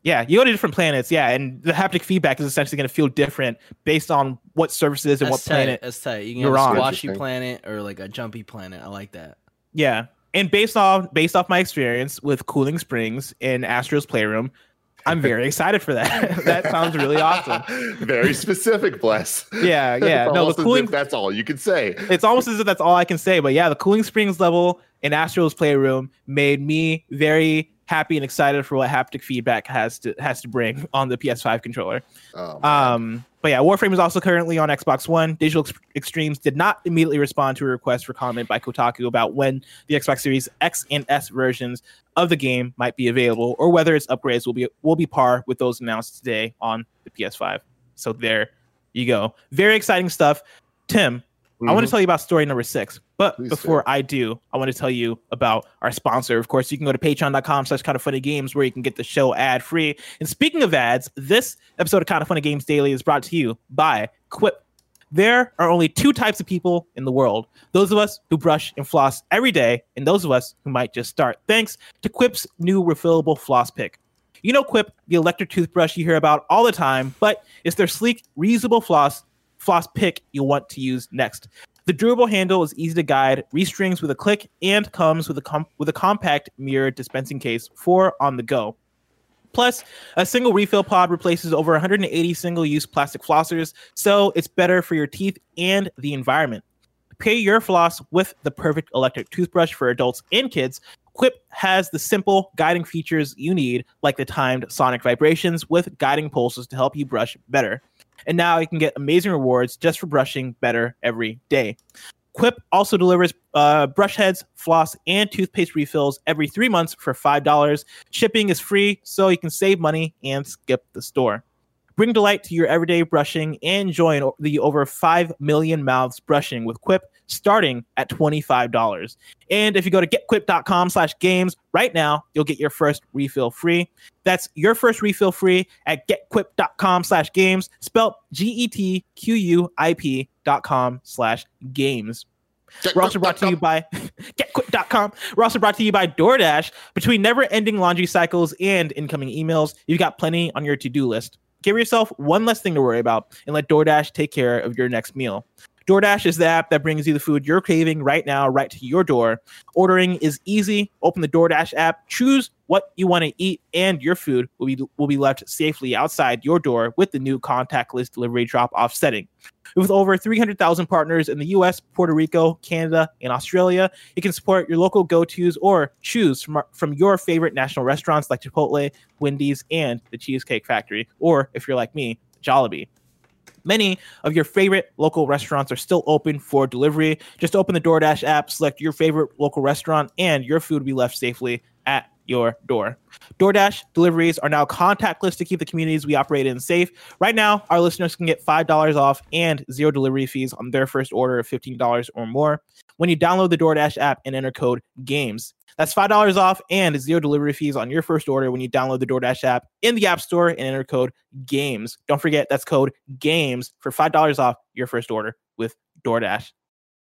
Yeah, you go to different planets, yeah, and the haptic feedback is essentially going to feel different based on what surfaces and That's what tight. planet. That's tight. You can you're have a on. squashy Interesting. planet or like a jumpy planet. I like that. Yeah, and based off based off my experience with Cooling Springs in Astro's Playroom, I'm very excited for that. That sounds really awesome. Very specific, Bless. Yeah, yeah. It's No, almost the as cooling. if that's all you can say. It's almost as if that's all I can say. But yeah, the Cooling Springs level in Astro's Playroom made me very happy and excited for what haptic feedback has to has to bring on the P S five controller. Oh, man. Um, but yeah, Warframe is also currently on Xbox One. Digital Ex- Extremes did not immediately respond to a request for comment by Kotaku about when the Xbox Series X and S versions of the game might be available, or whether its upgrades will be will be par with those announced today on the P S five. So there you go. Very exciting stuff. Tim, I want to tell you about story number six. But Please before do. I do, I want to tell you about our sponsor. Of course, you can go to patreon.com slash kind of funny games where you can get the show ad free. And speaking of ads, this episode of Kind of Funny Games Daily is brought to you by Quip. There are only two types of people in the world. Those of us who brush and floss every day, and those of us who might just start. Thanks to Quip's new refillable floss pick. You know Quip, the electric toothbrush you hear about all the time, but it's their sleek, reusable floss floss pick you'll want to use next. The durable handle is easy to guide, restrings with a click, and comes with a com- with a compact mirror dispensing case for on the go. Plus, a single refill pod replaces over one hundred eighty single-use plastic flossers, so it's better for your teeth and the environment. Pair your floss with the perfect electric toothbrush for adults and kids. Quip has the simple guiding features you need, like the timed sonic vibrations with guiding pulses to help you brush better. And now you can get amazing rewards just for brushing better every day. Quip also delivers uh, brush heads, floss, and toothpaste refills every three months for five dollars. Shipping is free, so you can save money and skip the store. Bring delight to your everyday brushing and join the over five million mouths brushing with Quip, starting at twenty-five dollars. And if you go to getquip.com slash games right now, you'll get your first refill free. That's your first refill free at getquip.com slash games, spelled G E T Q U I P dot com slash games. We're also brought to you by getquip dot com. We're also brought to you by DoorDash. Between never-ending laundry cycles and incoming emails, you've got plenty on your to-do list. Give yourself one less thing to worry about and let DoorDash take care of your next meal. DoorDash is the app that brings you the food you're craving right now, right to your door. Ordering is easy. Open the DoorDash app, choose what you want to eat, and your food will be will be left safely outside your door with the new contactless delivery drop-off setting. With over three hundred thousand partners in the U S, Puerto Rico, Canada, and Australia, you can support your local go-tos or choose from, from your favorite national restaurants like Chipotle, Wendy's, and the Cheesecake Factory, or if you're like me, Jollibee. Many of your favorite local restaurants are still open for delivery. Just open the DoorDash app, select your favorite local restaurant, and your food will be left safely at your door. DoorDash deliveries are now contactless to keep the communities we operate in safe. Right now, our listeners can get five dollars off and zero delivery fees on their first order of fifteen dollars or more when you download the DoorDash app and enter code GAMES. That's five dollars off and zero delivery fees on your first order when you download the DoorDash app in the App Store and enter code GAMES. Don't forget, that's code GAMES for five dollars off your first order with DoorDash.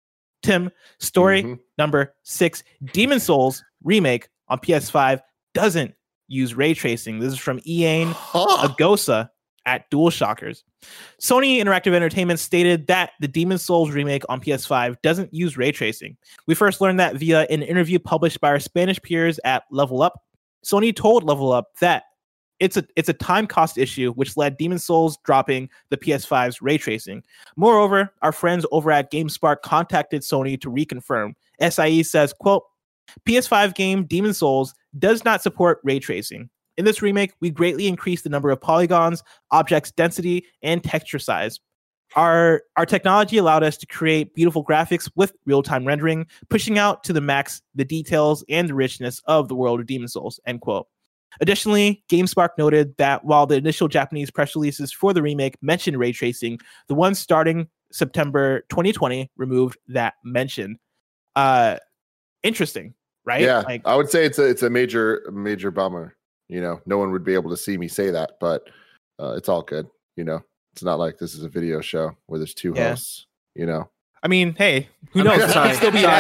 Tim, story Mm-hmm. number six, Demon Souls remake on P S five doesn't use ray tracing. This is from Ian Huh. Agosa at DualShockers. Sony Interactive Entertainment stated that the Demon Souls remake on P S five doesn't use ray tracing. We first learned that via an interview published by our Spanish peers at Level Up. Sony told Level Up that it's a it's a time cost issue, which led Demon Souls dropping the P S five's ray tracing. Moreover, our friends over at GameSpark contacted Sony to reconfirm. S I E says, quote, P S five game Demon Souls does not support ray tracing. In this remake, we greatly increased the number of polygons, objects density, and texture size. Our, our technology allowed us to create beautiful graphics with real-time rendering, pushing out to the max the details and the richness of the world of Demon Souls, end quote. Additionally, GameSpark noted that while the initial Japanese press releases for the remake mentioned ray tracing, the ones starting September twenty twenty removed that mention. Uh, interesting, right? Yeah, Like, I would say it's a it's a major major bummer. You know, no one would be able to see me say that, but uh, it's all good. You know, it's not like this is a video show where there's two Yeah. hosts. You know, I mean, hey, who knows? It sorry. could still be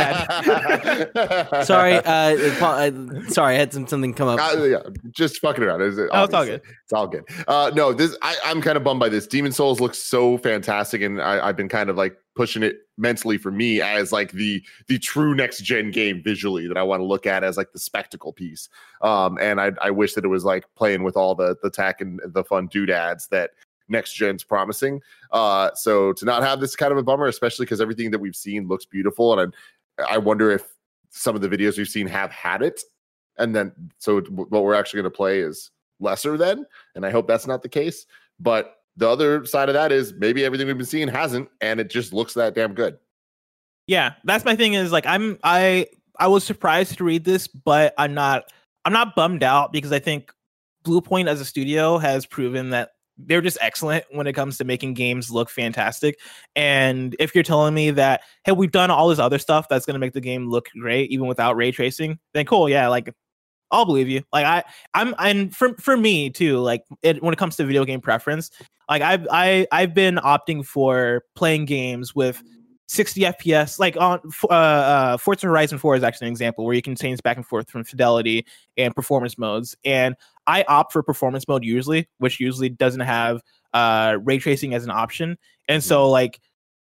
bad. sorry, uh, uh, sorry, I had some something come up. Uh, yeah, just fucking around. Is it? No, it's all good. It's all good. Uh, no, this I, I'm kind of bummed by this. Demon Souls looks so fantastic, and I, I've been kind of like pushing it mentally for me as like the the true next gen game visually that I want to look at as like the spectacle piece. Um, and I I wish that it was like playing with all the the tech and the fun doodads that next gen's promising. Uh, so to not have this kind of a bummer, especially because everything that we've seen looks beautiful, and I, I wonder if some of the videos we've seen have had it, and then so what we're actually going to play is lesser then, and I hope that's not the case. But the other side of that is maybe everything we've been seeing hasn't, and it just looks that damn good. Yeah, that's my thing. Is like I'm I I was surprised to read this, but I'm not I'm not bummed out because I think Bluepoint as a studio has proven that they're just excellent when it comes to making games look fantastic. And if you're telling me that, hey, we've done all this other stuff that's going to make the game look great, even without ray tracing, then cool. Yeah. Like I'll believe you. Like I, I'm, and for, for me too, like it, when it comes to video game preference, like I've, I, I've been opting for playing games with sixty F P S, like on uh, uh, Forza Horizon four is actually an example where you can change back and forth from fidelity and performance modes. And I opt for performance mode usually, which usually doesn't have uh, ray tracing as an option. And so like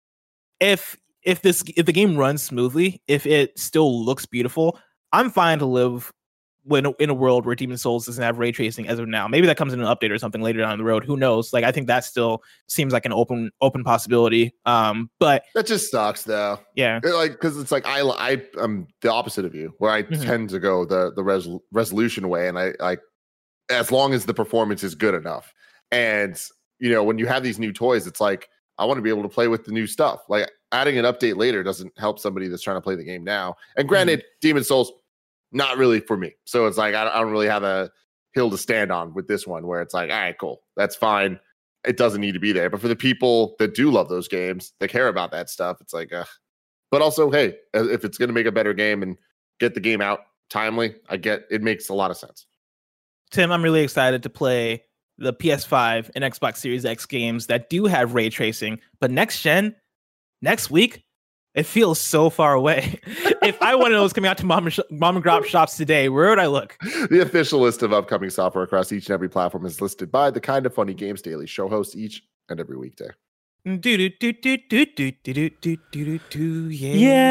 if if this if the game runs smoothly, if it still looks beautiful, I'm fine to live when in a world where Demon Souls doesn't have ray tracing as of now. Maybe that comes in an update or something later down the road. Who knows? Like I think that still seems like an open open possibility. Um, but that just sucks though. Yeah, it, like because it's like I I I'm the opposite of you, where I mm-hmm. tend to go the the res- resolution way, and I like as long as the performance is good enough. And you know when you have these new toys, it's like I want to be able to play with the new stuff. Like adding an update later doesn't help somebody that's trying to play the game now. And granted, mm-hmm. Demon Souls. Not really for me. So it's like, I don't really have a hill to stand on with this one where it's like, all right, cool. That's fine. It doesn't need to be there. But for the people that do love those games, that care about that stuff, it's like, uh, but also, hey, if it's going to make a better game and get the game out timely, I get it makes a lot of sense. Tim, I'm really excited to play the P S five and Xbox Series X games that do have ray tracing, but next gen, next week, it feels so far away. If I wanted those coming out to mom and, sh- mom and grop shops today, where would I look? The official list of upcoming software across each and every platform is listed by the Kind of Funny Games Daily show hosts each and every weekday. Do do do do do do do do do do yeah.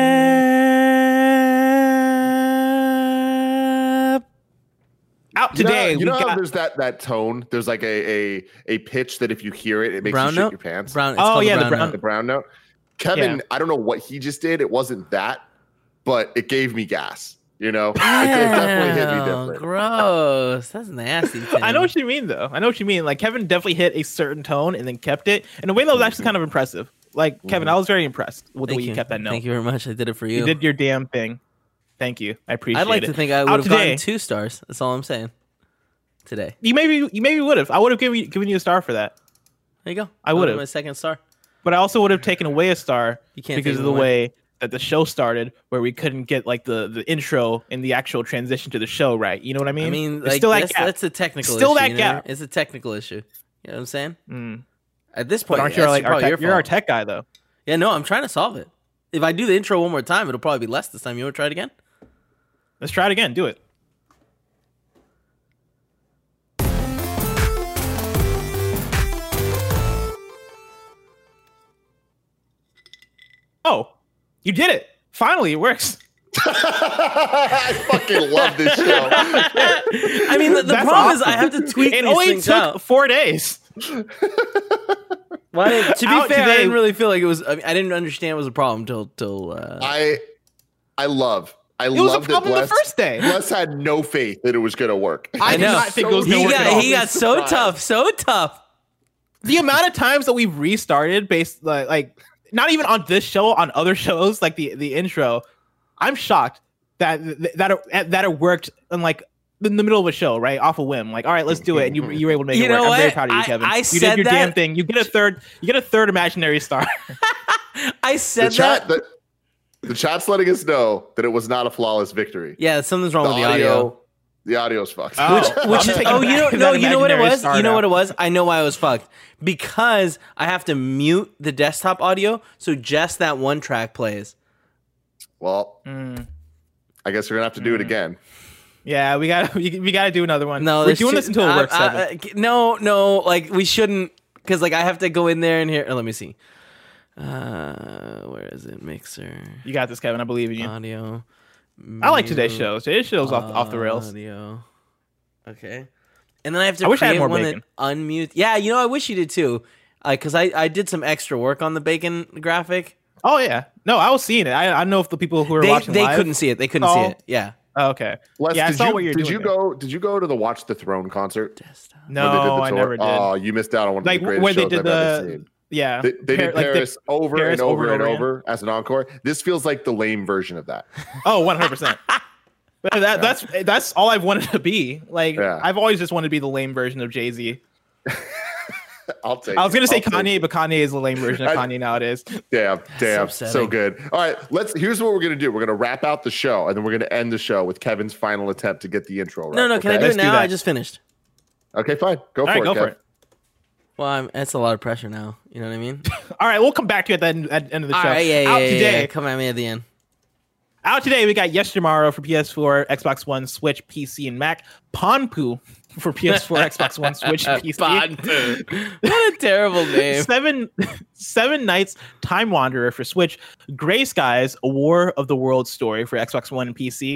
Yeah. Out today. You know, you know we how got... there's that that tone. There's like a a a pitch that if you hear it, it makes brown you note? shit your pants. Brown. Oh yeah, the the brown, brown note. the brown note. Kevin, yeah. I don't know what he just did. It wasn't that, but it gave me gas. You know, it, it definitely hit me different. Gross. That's nasty. Tim. I know what you mean, though. I know what you mean. Like Kevin definitely hit a certain tone and then kept it in a way that was actually kind of impressive. Like mm-hmm. Kevin, I was very impressed with Thank the way you. you kept that note. Thank you very much. I did it for you. You did your damn thing. Thank you. I appreciate it. I'd like it. to think I would have gotten two stars. That's all I'm saying. Today, you maybe you maybe would have. I would have given you, given you a star for that. There you go. I would have my second star. But I also would have taken away a star you can't because of the away. way that the show started, where we couldn't get like the, the intro and the actual transition to the show right. You know what I mean? I mean, like, still that's, that gap. That's a technical. Still issue, that you know? gap. It's a technical issue. You know what I'm saying? Mm. At this point, but aren't you like our tech, your you're our tech guy though? Yeah, no, I'm trying to solve it. If I do the intro one more time, it'll probably be less this time. You want to try it again? Let's try it again. Do it. Oh, you did it. Finally, it works. I fucking love this show. I mean, the, the problem awesome. is I have to tweak it these only things took out. four days. Well, to be Out fair, today. I didn't really feel like it was. I, mean, I didn't understand it was a problem till till. Uh, I I love. I it was love a problem that Bless, the first day. Bless had no faith that it was going to work. I, I know. did not think so it was going he to work got, at all. He got so surprised. tough, so tough. The amount of times that we've restarted based like, like not even on this show, on other shows, like the, the intro, I'm shocked that that it, that it worked in like in the middle of a show, right? Off a whim. Like, all right, let's do it. And you you were able to make You it work. know I'm very what? proud of you, I- Kevin. I you said did your that- damn thing. You get a third you get a third imaginary star. I The said chat, that. the, the chat's letting us know that it was not a flawless victory. Yeah, something's wrong The with the audio, audio. The audio's fucked. Oh. Which, which is, oh, you know, that no, you know what it imaginary was? star You know now. what it was? I know why I was fucked. Because I have to mute the desktop audio, so just that one track plays. Well, Mm. I guess we're gonna have to do it again. Yeah, we got we, we got to do another one. No, we're there's doing two- this until it I- works. I- Seven. I- no, no, like we shouldn't, because like I have to go in there and here. Let me see. Uh, where is it? Mixer, You got this, Kevin. I believe in you. audio. I like today's mute, show. Today's show's off off the rails. Audio. Okay. And then I have to I wish I had create more one bacon. that unmute. Yeah, you know, I wish you did too. Because I, I did some extra work on the bacon graphic. Oh yeah, no, I was seeing it. I I don't know if the people who were They, watching they live couldn't see it. They couldn't Oh. see it. Yeah. Oh, okay. Les, yeah, I did saw you, what you're did doing. you there. go? Did you go to the Watch the Throne concert? Desktop. No, Where they did the I tour? never did. Oh, you missed out on one of Like, the greatest where they shows did I've ever the- seen. yeah, They, they Par- did like the- Paris over Paris and over, over and again. over as an encore. This feels like the lame version of that. Oh, one hundred percent. That that's that's all I've wanted to be. Like Yeah. I've always just wanted to be the lame version of Jay-Z. I'll take. I was gonna it. say I'll take Kanye, it. but Kanye is the lame version of I- Kanye nowadays. Damn, damn, so so, upsetting. good. All right, let's. Here's what we're gonna do. We're gonna wrap out the show, and then we're gonna end the show with Kevin's final attempt to get the intro right. No, no. Can I okay? do it Let's do now? that. I just finished. Okay, fine. Go All for right, it. go Kev. for it. Well, I'm, that's a lot of pressure now. You know what I mean? All right, we'll come back to you at the end, at the end of the All show. right, yeah, yeah, Out yeah, today, yeah. Come at me at the end. out today, we got Yes Tomorrow for P S four, Xbox One, Switch, P C, and Mac. Ponpu for P S four, Xbox One, Switch, and P C. What a terrible name. Seven Seven Nights Time Wanderer for Switch, Gray Skies, A War of the Worlds story for Xbox One and P C,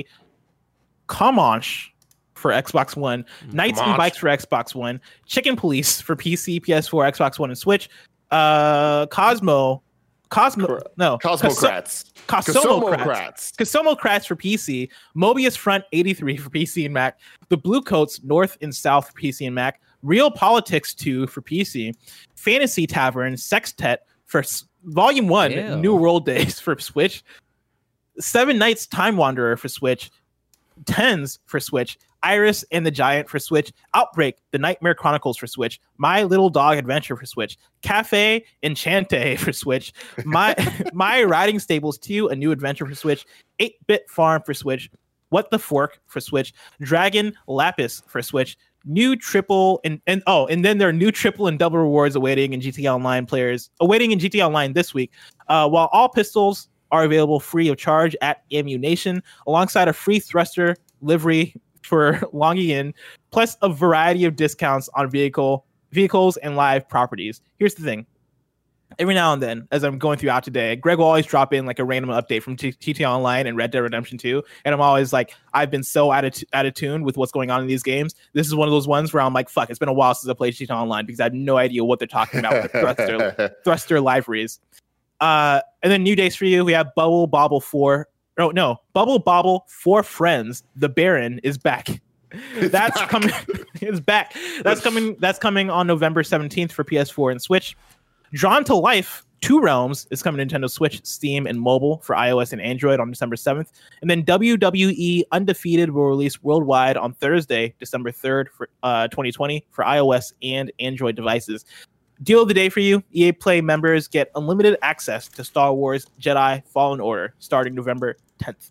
Comanche for Xbox One, Knights and Comanche. Bikes for Xbox One, Chicken Police for P C, P S four, Xbox One, and Switch, uh, Cosmo, Cosmo, Cor- no, Cosmocrats. Cosmocrats. Cosmocrats. Cosmocrats for P C, Mobius Front eighty-three for P C and Mac, The Blue Coats North and South for P C and Mac, Real Politics two for P C, Fantasy Tavern Sextet for S- Volume one, Ew. New World Days for Switch, Seven Nights Time Wanderer for Switch, Tens for Switch, Iris and the Giant for Switch, Outbreak, The Nightmare Chronicles for Switch, My Little Dog Adventure for Switch, Cafe Enchante for Switch, My My Riding Stables two, A New Adventure for Switch, eight-Bit Farm for Switch, What the Fork for Switch, Dragon Lapis for Switch, new triple and, and oh, and then there are new triple and double rewards awaiting in G T A Online players awaiting in G T A Online this week. Uh, while all pistols are available free of charge at Ammunition, alongside a free thruster livery for longing in, plus a variety of discounts on vehicle vehicles and live properties. Here's the thing. Every now and then, as I'm going throughout today, Greg will always drop in like a random update from G T A Online and Red Dead Redemption two. And I'm always like, I've been so out of, t- out of tune with what's going on in these games. This is one of those ones where I'm like, fuck, it's been a while since I played G T A Online because I had no idea what they're talking about with the thruster, thruster liveries. Uh, and then new days for you. We have Bubble Bobble four. Oh, no. Bubble Bobble for Friends. The Baron is back. That's coming. It's back. That's coming. That's coming on November seventeenth for P S four and Switch. Drawn to Life, Two Realms is coming to Nintendo Switch, Steam, and mobile for iOS and Android on December seventh. And then W W E Undefeated will release worldwide on Thursday, December third for uh, twenty twenty for iOS and Android devices. Deal of the day for you. E A Play members get unlimited access to Star Wars Jedi Fallen Order starting November tenth.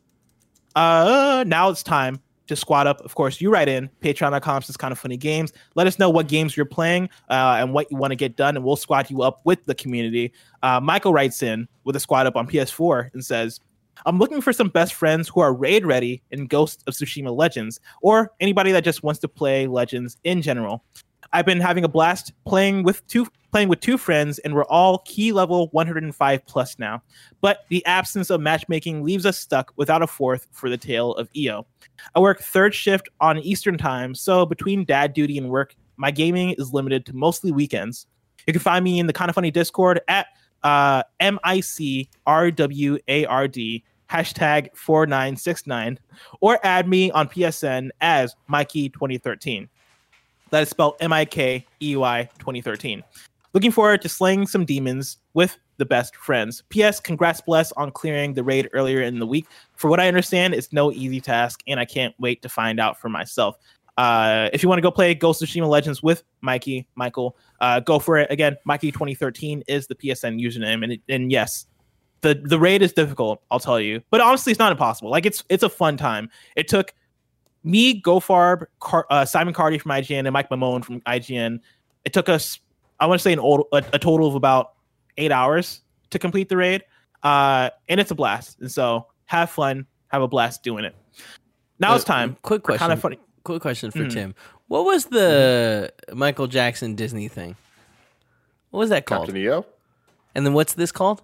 Uh, now it's time to squad up. Of course, you write in patreon.com slash kind of funny games. Let us know what games you're playing uh, and what you want to get done, and we'll squad you up with the community. Uh, Michael writes in with a squad up on P S four and says, I'm looking for some best friends who are raid ready in Ghost of Tsushima Legends, or anybody that just wants to play Legends in general. I've been having a blast playing with two playing with two friends, and we're all key level one hundred five plus now. But the absence of matchmaking leaves us stuck without a fourth for the tale of E O. I work third shift on Eastern time, so between dad duty and work, my gaming is limited to mostly weekends. You can find me in the Kind of Funny Discord at uh, M I C R W A R D hashtag four nine six nine, or add me on P S N as Mikey twenty thirteen. That is spelled M I K E Y twenty thirteen. Looking forward to slaying some demons with the best friends. P S. Congrats, Bless, on clearing the raid earlier in the week. For what I understand, it's no easy task, and I can't wait to find out for myself. Uh, if you want to go play Ghost of Tsushima Legends with Mikey, Michael, uh, go for it. Again, Mikey twenty thirteen is the P S N username, and it, and yes, the the raid is difficult. I'll tell you, but honestly, it's not impossible. Like it's it's a fun time. It took me, GoFarb, Car- uh, Simon Cardy from I G N, and Mike Mamone from I G N. It took us, I want to say, an old, a, a total of about eight hours to complete the raid. Uh, and it's a blast. And so have fun, have a blast doing it. Now Uh, it's time. Quick question. Kind of funny. Quick question for Mhm. Tim. What was the Michael Jackson Disney thing? What was that called? Captain E O. And then what's this called?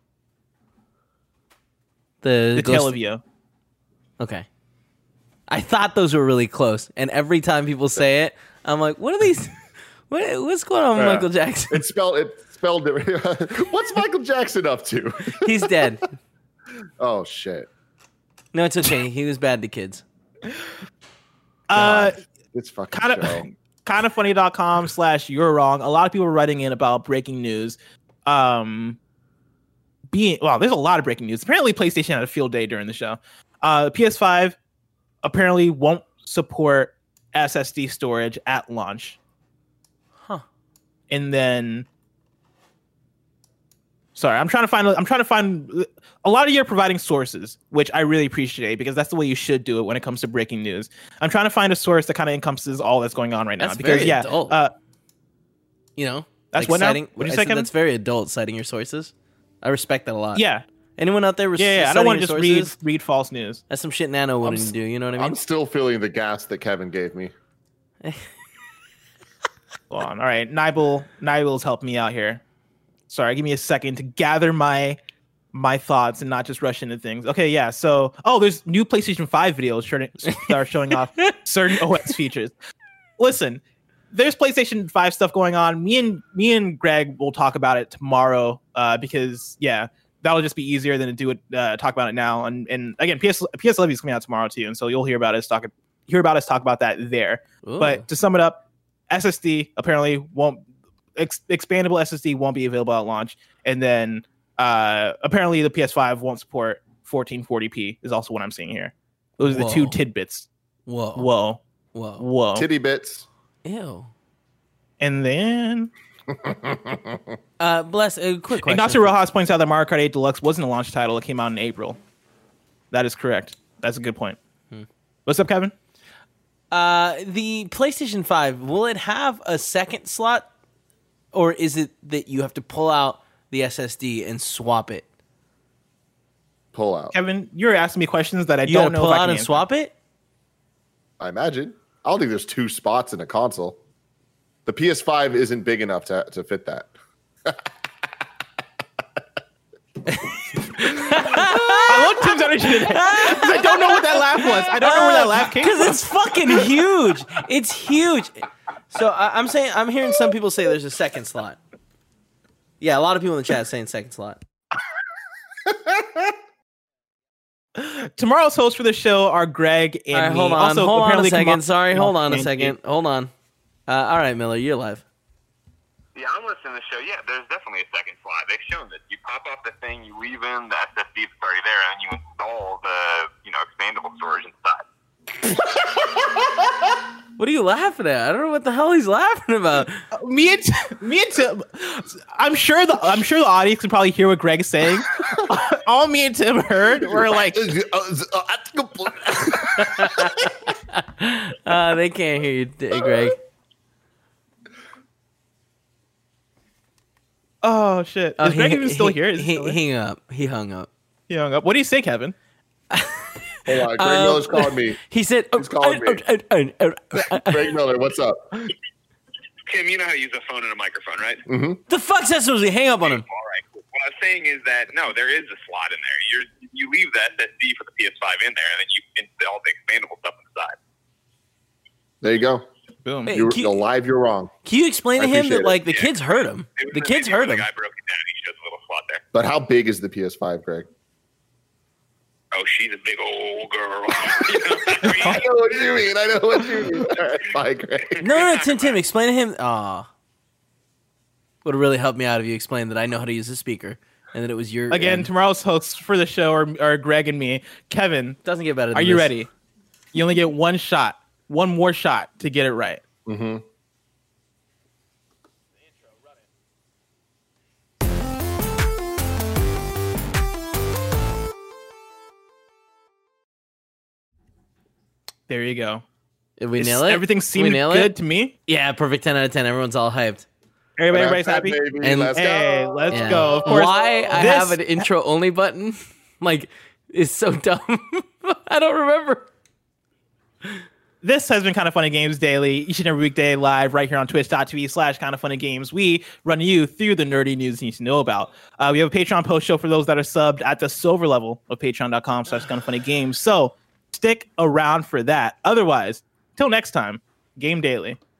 The, The Ghost- Tale of You. Okay. I thought those were really close, and every time people say it, I'm like, "What are these? What, what's going on with Yeah. Michael Jackson? It's spelled. It's spelled different. What's Michael Jackson up to? He's dead." Oh shit! No, it's okay. He was bad to kids. Uh, God, it's fucking kind of show. kind of funny.com slash you're wrong. A lot of people are writing in about breaking news. Um, being well, there's a lot of breaking news. Apparently, PlayStation had a field day during the show. Uh, P S five apparently won't support S S D storage at launch. Huh. And then, sorry, I'm trying to find. I'm trying to find. A lot of you are providing sources, which I really appreciate because that's the way you should do it when it comes to breaking news. I'm trying to find a source that kind of encompasses all that's going on right now. That's Because very yeah, adult. uh, You know, That's what now? citing, What'd you I say, said Kevin? That's very adult, citing your sources. I respect that a lot. yeah, Anyone out there? Res- yeah, yeah. I citing don't want to your just read sources? read false news. That's some shit Nano wouldn't s- do. You know what I mean? I'm still feeling the gas that Kevin gave me. Hold on. All right, Nibel, Nibel's helping me out here. Sorry, give me a second to gather my my thoughts and not just rush into things. Okay, yeah. So, oh, there's new PlayStation five videos showing, that are showing off certain O S features. Listen, there's PlayStation five stuff going on. Me and me and Greg will talk about it tomorrow uh, because yeah, that'll just be easier than to do it. Uh, talk about it now. And and again, P S P S Levy is coming out tomorrow too, and so you'll hear about us talk hear about us talk about that there. Ooh. But to sum it up, S S D apparently won't ex- expandable S S D won't be available at launch, and then uh, apparently the P S five won't support fourteen forty p is also what I'm seeing here. Those are the two Whoa. tidbits. Whoa. Whoa, Whoa. whoa, Titty bits. Ew. and then Uh, bless. A quick question. Ignacio Rojas points out that Mario Kart eight Deluxe wasn't a launch title; it came out in April. That is correct. That's a good point. Hmm. What's up, Kevin? Uh, the PlayStation five, will it have a second slot, or is it that you have to pull out the S S D and swap it? Pull out. Kevin, you're asking me questions that I You don't gotta know pull if I out can and answer. swap it? I imagine. I don't think there's two spots in a console. The P S five isn't big enough to to fit that. I love Tim's energy today. 'Cause I don't know what that laugh was. I don't know where that laugh came Because from. it's fucking huge. It's huge. So I, I'm saying, I'm hearing some people say there's a second slot. Yeah, a lot of people in the chat are saying second slot. Tomorrow's hosts for the show are Greg and All right, me. hold on, Also, hold on a apparently second. Kamal- Sorry, hold on a Thank second. you. Hold on. Uh, all right, Miller, you're live. Yeah, I'm listening to the show. Yeah, there's definitely a second slot. They've shown that you pop off the thing, you leave in the S S D that's already there, and you install the, you know, expandable storage inside. What are you laughing at? I don't know what the hell he's laughing about. Me and me and Tim. I'm sure the I'm sure the audience can probably hear what Greg's saying. All me and Tim heard were like, Uh, they can't hear you, D- Greg. "Oh shit, is Oh, Greg even still he, here?" Is he He, still there? he hung up. He hung up. He hung up. What do you say, Kevin? Hold on, Greg Um, Miller's calling me. He said, He's calling me. uh, uh, uh, uh, uh, Greg Miller, what's up? Tim, you know how to use a phone and a microphone, right? the fuck's that supposed to be? Hang up on him. All right, cool. What I was saying is that, no, there is a slot in there. You're, you leave the S S D for the P S five in there, and then you install the expandable stuff inside. There you go. Boom. Hey, You're, can, you're live, you're wrong. can you explain to I him appreciate that it. like the Yeah. kids heard him? It was The in kids video heard when him. The guy broke it down. He shows a little slot there. But how big is the P S five, Greg? Oh, she's a big old girl. You know, I I mean, know what you mean. I know what you mean. All right, bye, Greg. No, no, no, Tim, Tim, explain to him. Aw. Would have really helped me out if you explained that I know how to use a speaker and that it was your. Again, and- tomorrow's hosts for the show are, are Greg and me. Kevin, doesn't get better than are you this. ready? You only get one shot, one more shot to get it right. Mm-hmm. There you go. Did we It's- nail it? Everything we seemed nail good it? to me. Yeah, perfect ten out of ten. Everyone's all hyped. Everybody, everybody's happy. Baby, And- let's Hey, go. let's Yeah. go. Of course, Why I this- have an intro only button, like, is so dumb. I don't remember. This has been Kind of Funny Games Daily, each and every weekday live right here on twitch.tv slash Kind of Funny Games. We run you through the nerdy news you need to know about. Uh, we have a Patreon post show for those that are subbed at the silver level of patreon.com slash Kind of Funny Games. So stick around for that. Otherwise, till next time, Game Daily.